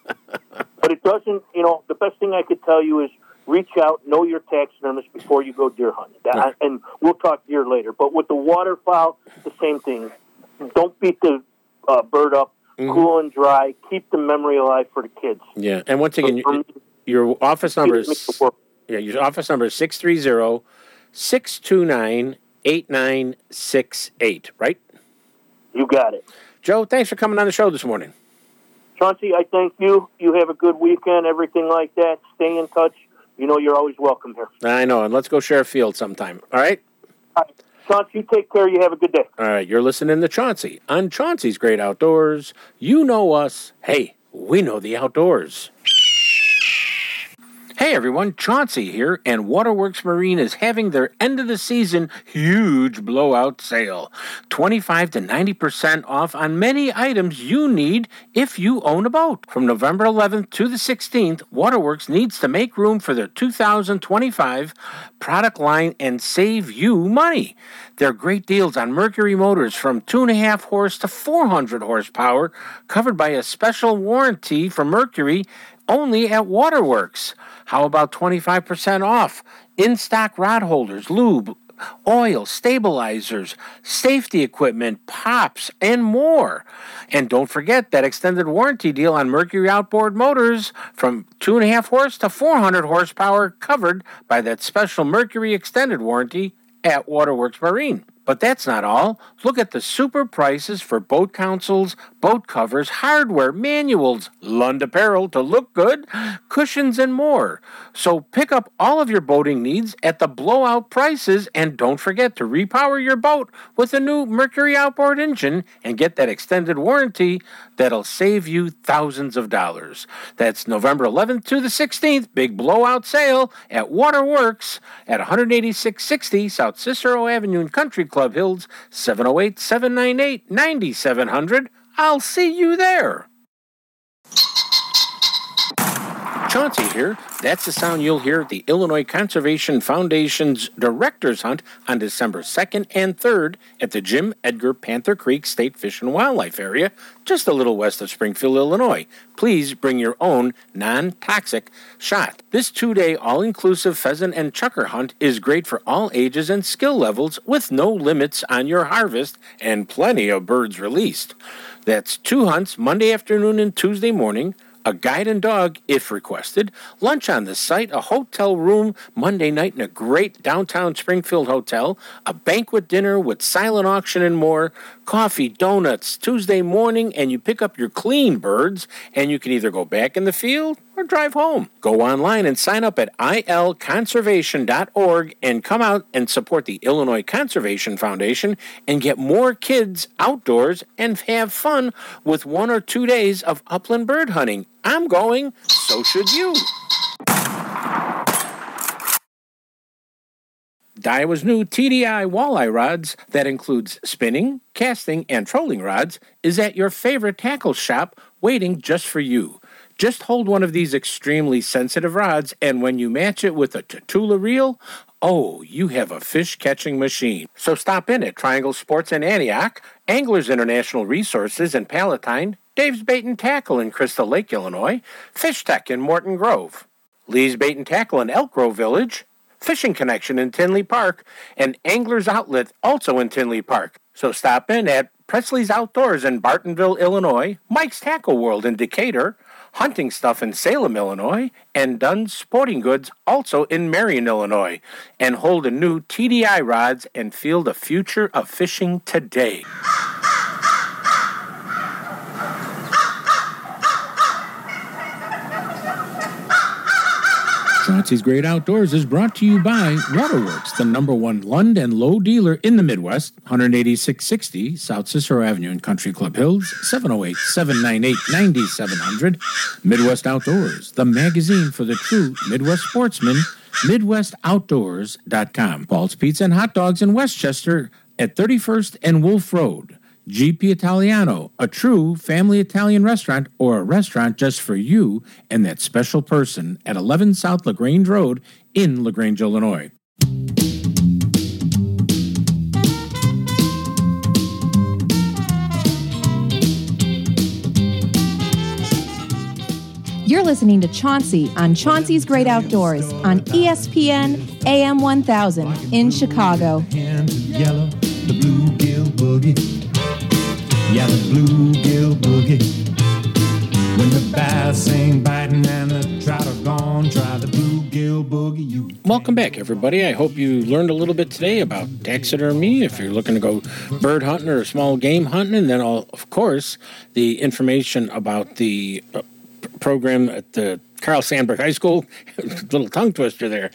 But it doesn't, you know, the best thing I could tell you is reach out, know your taxidermist before you go deer hunting. That, Right. And we'll talk deer later. But with the waterfowl, the same thing. Don't beat the uh, bird up. Mhm. Cool and dry. Keep the memory alive for the kids. Yeah, and once again, For me, your office number keep me is, to work. yeah, your office number is six three zero, six two nine, eight nine six eight, right? You got it. Joe, thanks for coming on the show this morning. Chauncey, I thank you. You have a good weekend, everything like that. Stay in touch. You know you're always welcome here. I know, and let's go share a field sometime, all right? All right. Chauncey, you take care. You have a good day. All right, you're listening to Chauncey on Chauncey's Great Outdoors. You know us. Hey, we know the outdoors. Hey everyone, Chauncey here, and Waterworks Marine is having their end of the season huge blowout sale. twenty-five to ninety percent off on many items you need if you own a boat. From November eleventh to the sixteenth, Waterworks needs to make room for their two thousand twenty-five product line and save you money. They're great deals on Mercury motors from two and a half horse to four hundred horsepower, covered by a special warranty from Mercury only at Waterworks. How about twenty-five percent off? In-stock rod holders, lube, oil, stabilizers, safety equipment, pops, and more. And don't forget that extended warranty deal on Mercury outboard motors from two and a half horse to four hundred horsepower, covered by that special Mercury extended warranty at Waterworks Marine. But that's not all. Look at the super prices for boat consoles, boat covers, hardware, manuals, Lund apparel to look good, cushions, and more. So pick up all of your boating needs at the blowout prices, and don't forget to repower your boat with a new Mercury outboard engine and get that extended warranty that'll save you thousands of dollars. That's November eleventh to the sixteenth, big blowout sale at Waterworks at one eighty-six sixty South Cicero Avenue in Country Club Hills, seven oh eight, seven nine eight, nine seven hundred I'll see you there. Chauncey here. That's the sound you'll hear at the Illinois Conservation Foundation's Directors Hunt on December second and third at the Jim Edgar Panther Creek State Fish and Wildlife Area, just a little west of Springfield, Illinois. Please bring your own non-toxic shot. This two-day all-inclusive pheasant and chukar hunt is great for all ages and skill levels with no limits on your harvest and plenty of birds released. That's two hunts, Monday afternoon and Tuesday morning, a guide and dog, if requested, lunch on the site, a hotel room Monday night in a great downtown Springfield hotel, a banquet dinner with silent auction and more, coffee, donuts, Tuesday morning, and you pick up your clean birds, and you can either go back in the field or drive home. Go online and sign up at I L conservation dot org and come out and support the Illinois Conservation Foundation and get more kids outdoors and have fun with one or two days of upland bird hunting. I'm going, so should you. Daiwa's new T D I walleye rods that includes spinning, casting, and trolling rods is at your favorite tackle shop waiting just for you. Just hold one of these extremely sensitive rods, and when you match it with a Tatula reel, oh, you have a fish-catching machine. So stop in at Triangle Sports in Antioch, Anglers International Resources in Palatine, Dave's Bait and Tackle in Crystal Lake, Illinois, Fish Tech in Morton Grove, Lee's Bait and Tackle in Elk Grove Village, Fishing Connection in Tinley Park, and Anglers Outlet also in Tinley Park. So stop in at Presley's Outdoors in Bartonville, Illinois, Mike's Tackle World in Decatur, Hunting Stuff in Salem, Illinois, and Dunn's Sporting Goods also in Marion, Illinois, and hold a new T D I rods and feel the future of fishing today. Chauncey's Great Outdoors is brought to you by Waterworks, the number one Lund and Lowe dealer in the Midwest, one eighty-six sixty South Cicero Avenue in Country Club Hills, seven oh eight, seven nine eight, nine seven zero zero. Midwest Outdoors, the magazine for the true Midwest sportsman, midwest outdoors dot com. Paul's Pizza and Hot Dogs in Westchester at thirty-first and Wolf Road. G P Italiano, a true family Italian restaurant or a restaurant just for you and that special person at eleven South LaGrange Road in LaGrange, Illinois. You're listening to Chauncey on Chauncey's Great Outdoors on E S P N A M one thousand in Chicago. Yellow, the bluegill boogie. Yeah, the bluegill boogie. When the bass ain't biting and the trout are gone, try the bluegill boogie. You Welcome back, everybody. I hope you learned a little bit today about taxidermy, if you're looking to go bird hunting or small game hunting, and then, all, of course, the information about the uh, program at the Carl Sandburg High School, little tongue twister there,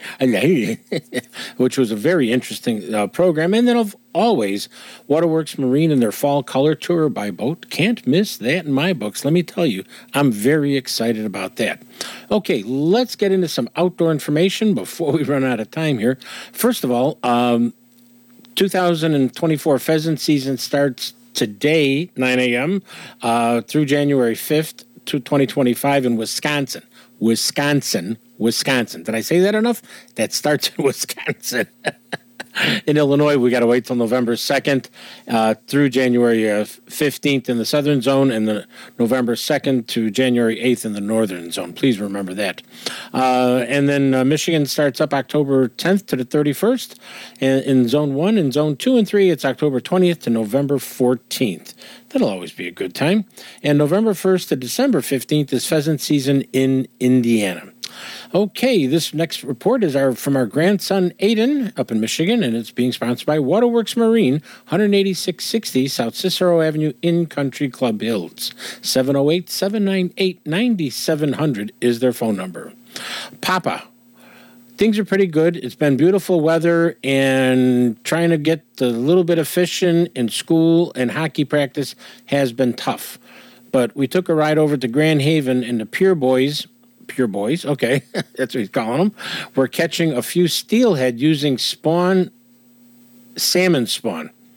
which was a very interesting uh, program. And then, of always, Waterworks Marine and their fall color tour by boat. Can't miss that in my books. Let me tell you, I'm very excited about that. Okay, let's get into some outdoor information before we run out of time here. First of all, um, two thousand twenty-four pheasant season starts today, nine a.m., uh, through January fifth to twenty twenty-five in Wisconsin. Wisconsin, Wisconsin. Did I say that enough? That starts in Wisconsin. In Illinois, we got to wait till November second uh, through January uh, fifteenth in the southern zone, and the November second to January eighth in the northern zone. Please remember that. Uh, and then uh, Michigan starts up October tenth to the thirty-first in, in zone one. In zone two and three, it's October twentieth to November fourteenth. That'll always be a good time. And November first to December fifteenth is pheasant season in Indiana. Okay, this next report is our from our grandson Aiden up in Michigan, and it's being sponsored by Waterworks Marine, one eighty-six sixty South Cicero Avenue in Country Club Hills. seven oh eight, seven nine eight, nine seven zero zero is their phone number. Papa, things are pretty good. It's been beautiful weather, and trying to get the little bit of fishing in school and hockey practice has been tough. But we took a ride over to Grand Haven, and the Pure Boys... Pure Boys, okay, that's what he's calling them. We're catching a few steelhead using spawn, salmon spawn.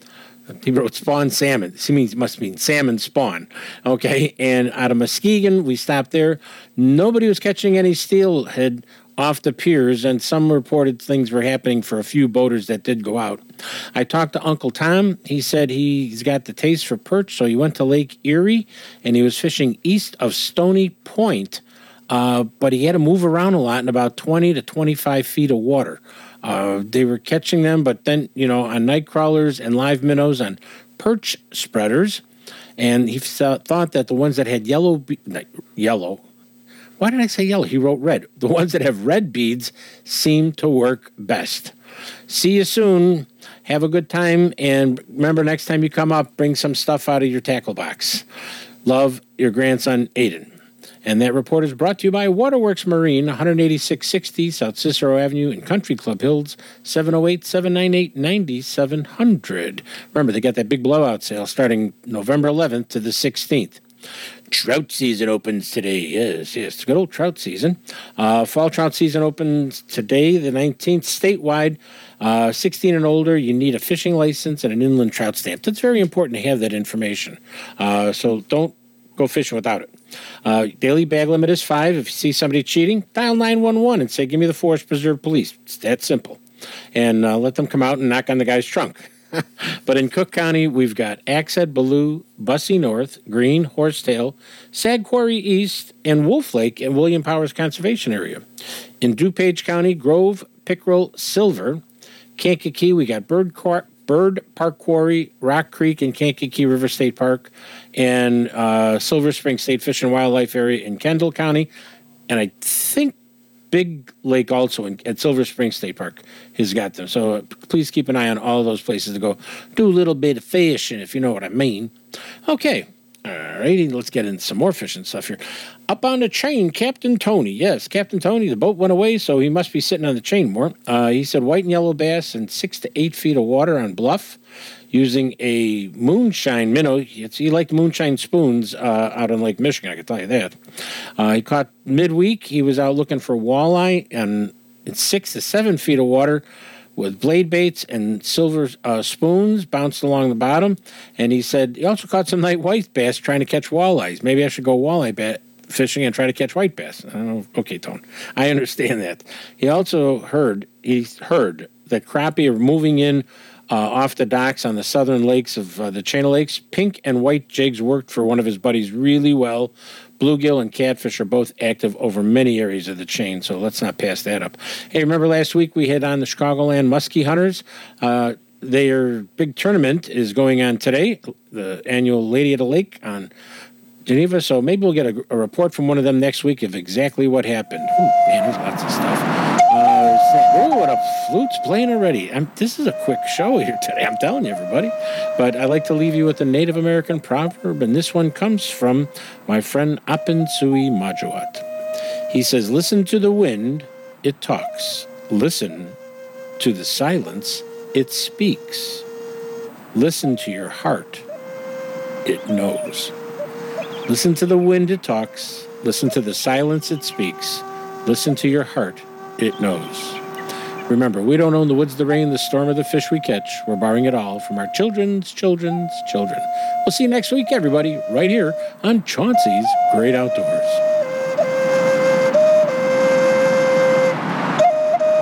He wrote spawn salmon. He means must mean salmon spawn. Okay, and out of Muskegon, we stopped there. Nobody was catching any steelhead off the piers, and some reported things were happening for a few boaters that did go out. I talked to Uncle Tom. He said he's got the taste for perch, so he went to Lake Erie, and he was fishing east of Stony Point, uh, but he had to move around a lot in about twenty to twenty-five feet of water. Uh, they were catching them, but then, you know, on night crawlers and live minnows on perch spreaders. And he th- thought that the ones that had yellow, be- yellow, why did I say yellow? He wrote red. The ones that have red beads seem to work best. See you soon. Have a good time. And remember, next time you come up, bring some stuff out of your tackle box. Love, your grandson, Aiden. And that report is brought to you by Waterworks Marine, one eighty-six sixty South Cicero Avenue in Country Club Hills, seven oh eight, seven nine eight, nine seven hundred. Remember, they got that big blowout sale starting November eleventh to the sixteenth. Trout season opens today. Yes, yes, good old trout season. Uh, fall trout season opens today, the nineteenth, statewide. Uh, sixteen and older, you need a fishing license and an inland trout stamp. It's very important to have that information. Uh, so don't go fishing without it. Uh, daily bag limit is five. If you see somebody cheating, dial nine one one and say, give me the Forest Preserve Police. It's that simple. And uh, let them come out and knock on the guy's trunk. But in Cook County, we've got Axhead, Baloo, Bussy North, Green, Horsetail, Sag Quarry East, and Wolf Lake in William Powers Conservation Area. In DuPage County, Grove, Pickerel, Silver. Kankakee, we got Bird, Quar- Bird Park Quarry, Rock Creek, and Kankakee River State Park, and uh, Silver Spring State Fish and Wildlife Area in Kendall County. And I think Big Lake also in, at Silver Spring State Park has got them. So uh, please keep an eye on all those places to go do a little bit of fishing, if you know what I mean. Okay. All righty, let's get into some more fishing stuff here. Up on the chain, Captain Tony. Yes, Captain Tony, the boat went away, so he must be sitting on the chain more. Uh, he said white and yellow bass in six to eight feet of water on bluff using a moonshine minnow. It's, he liked moonshine spoons uh, out on Lake Michigan, I can tell you that. Uh, he caught midweek. He was out looking for walleye and in six to seven feet of water with blade baits and silver uh, spoons bounced along the bottom. And he said he also caught some night white bass trying to catch walleyes. Maybe I should go walleye bat fishing and try to catch white bass. I don't know. Okay, Tone. I understand that. He also heard he heard that crappie are moving in uh, off the docks on the southern lakes of uh, the chain of lakes. Pink and white jigs worked for one of his buddies really well. Bluegill and catfish are both active over many areas of the chain, so let's not pass that up. Hey, remember last week we had on the Chicagoland Muskie Hunters? Uh, their big tournament is going on today, the annual Lady of the Lake on Geneva, so maybe we'll get a, a report from one of them next week of exactly what happened. Ooh, man, there's lots of stuff. Uh, oh, what a flute's playing already. I'm, this is a quick show here today, I'm telling you, everybody. But I like to leave you with a Native American proverb, and this one comes from my friend Apensui Majuat. He says, listen to the wind, it talks. Listen to the silence, it speaks. Listen to your heart, it knows. Listen to the wind, it talks. Listen to the silence, it speaks. Listen to your heart, it knows. Remember, we don't own the woods, the rain, the storm, or the fish we catch. We're borrowing it all from our children's children's children. We'll see you next week, everybody, right here on Chauncey's Great Outdoors.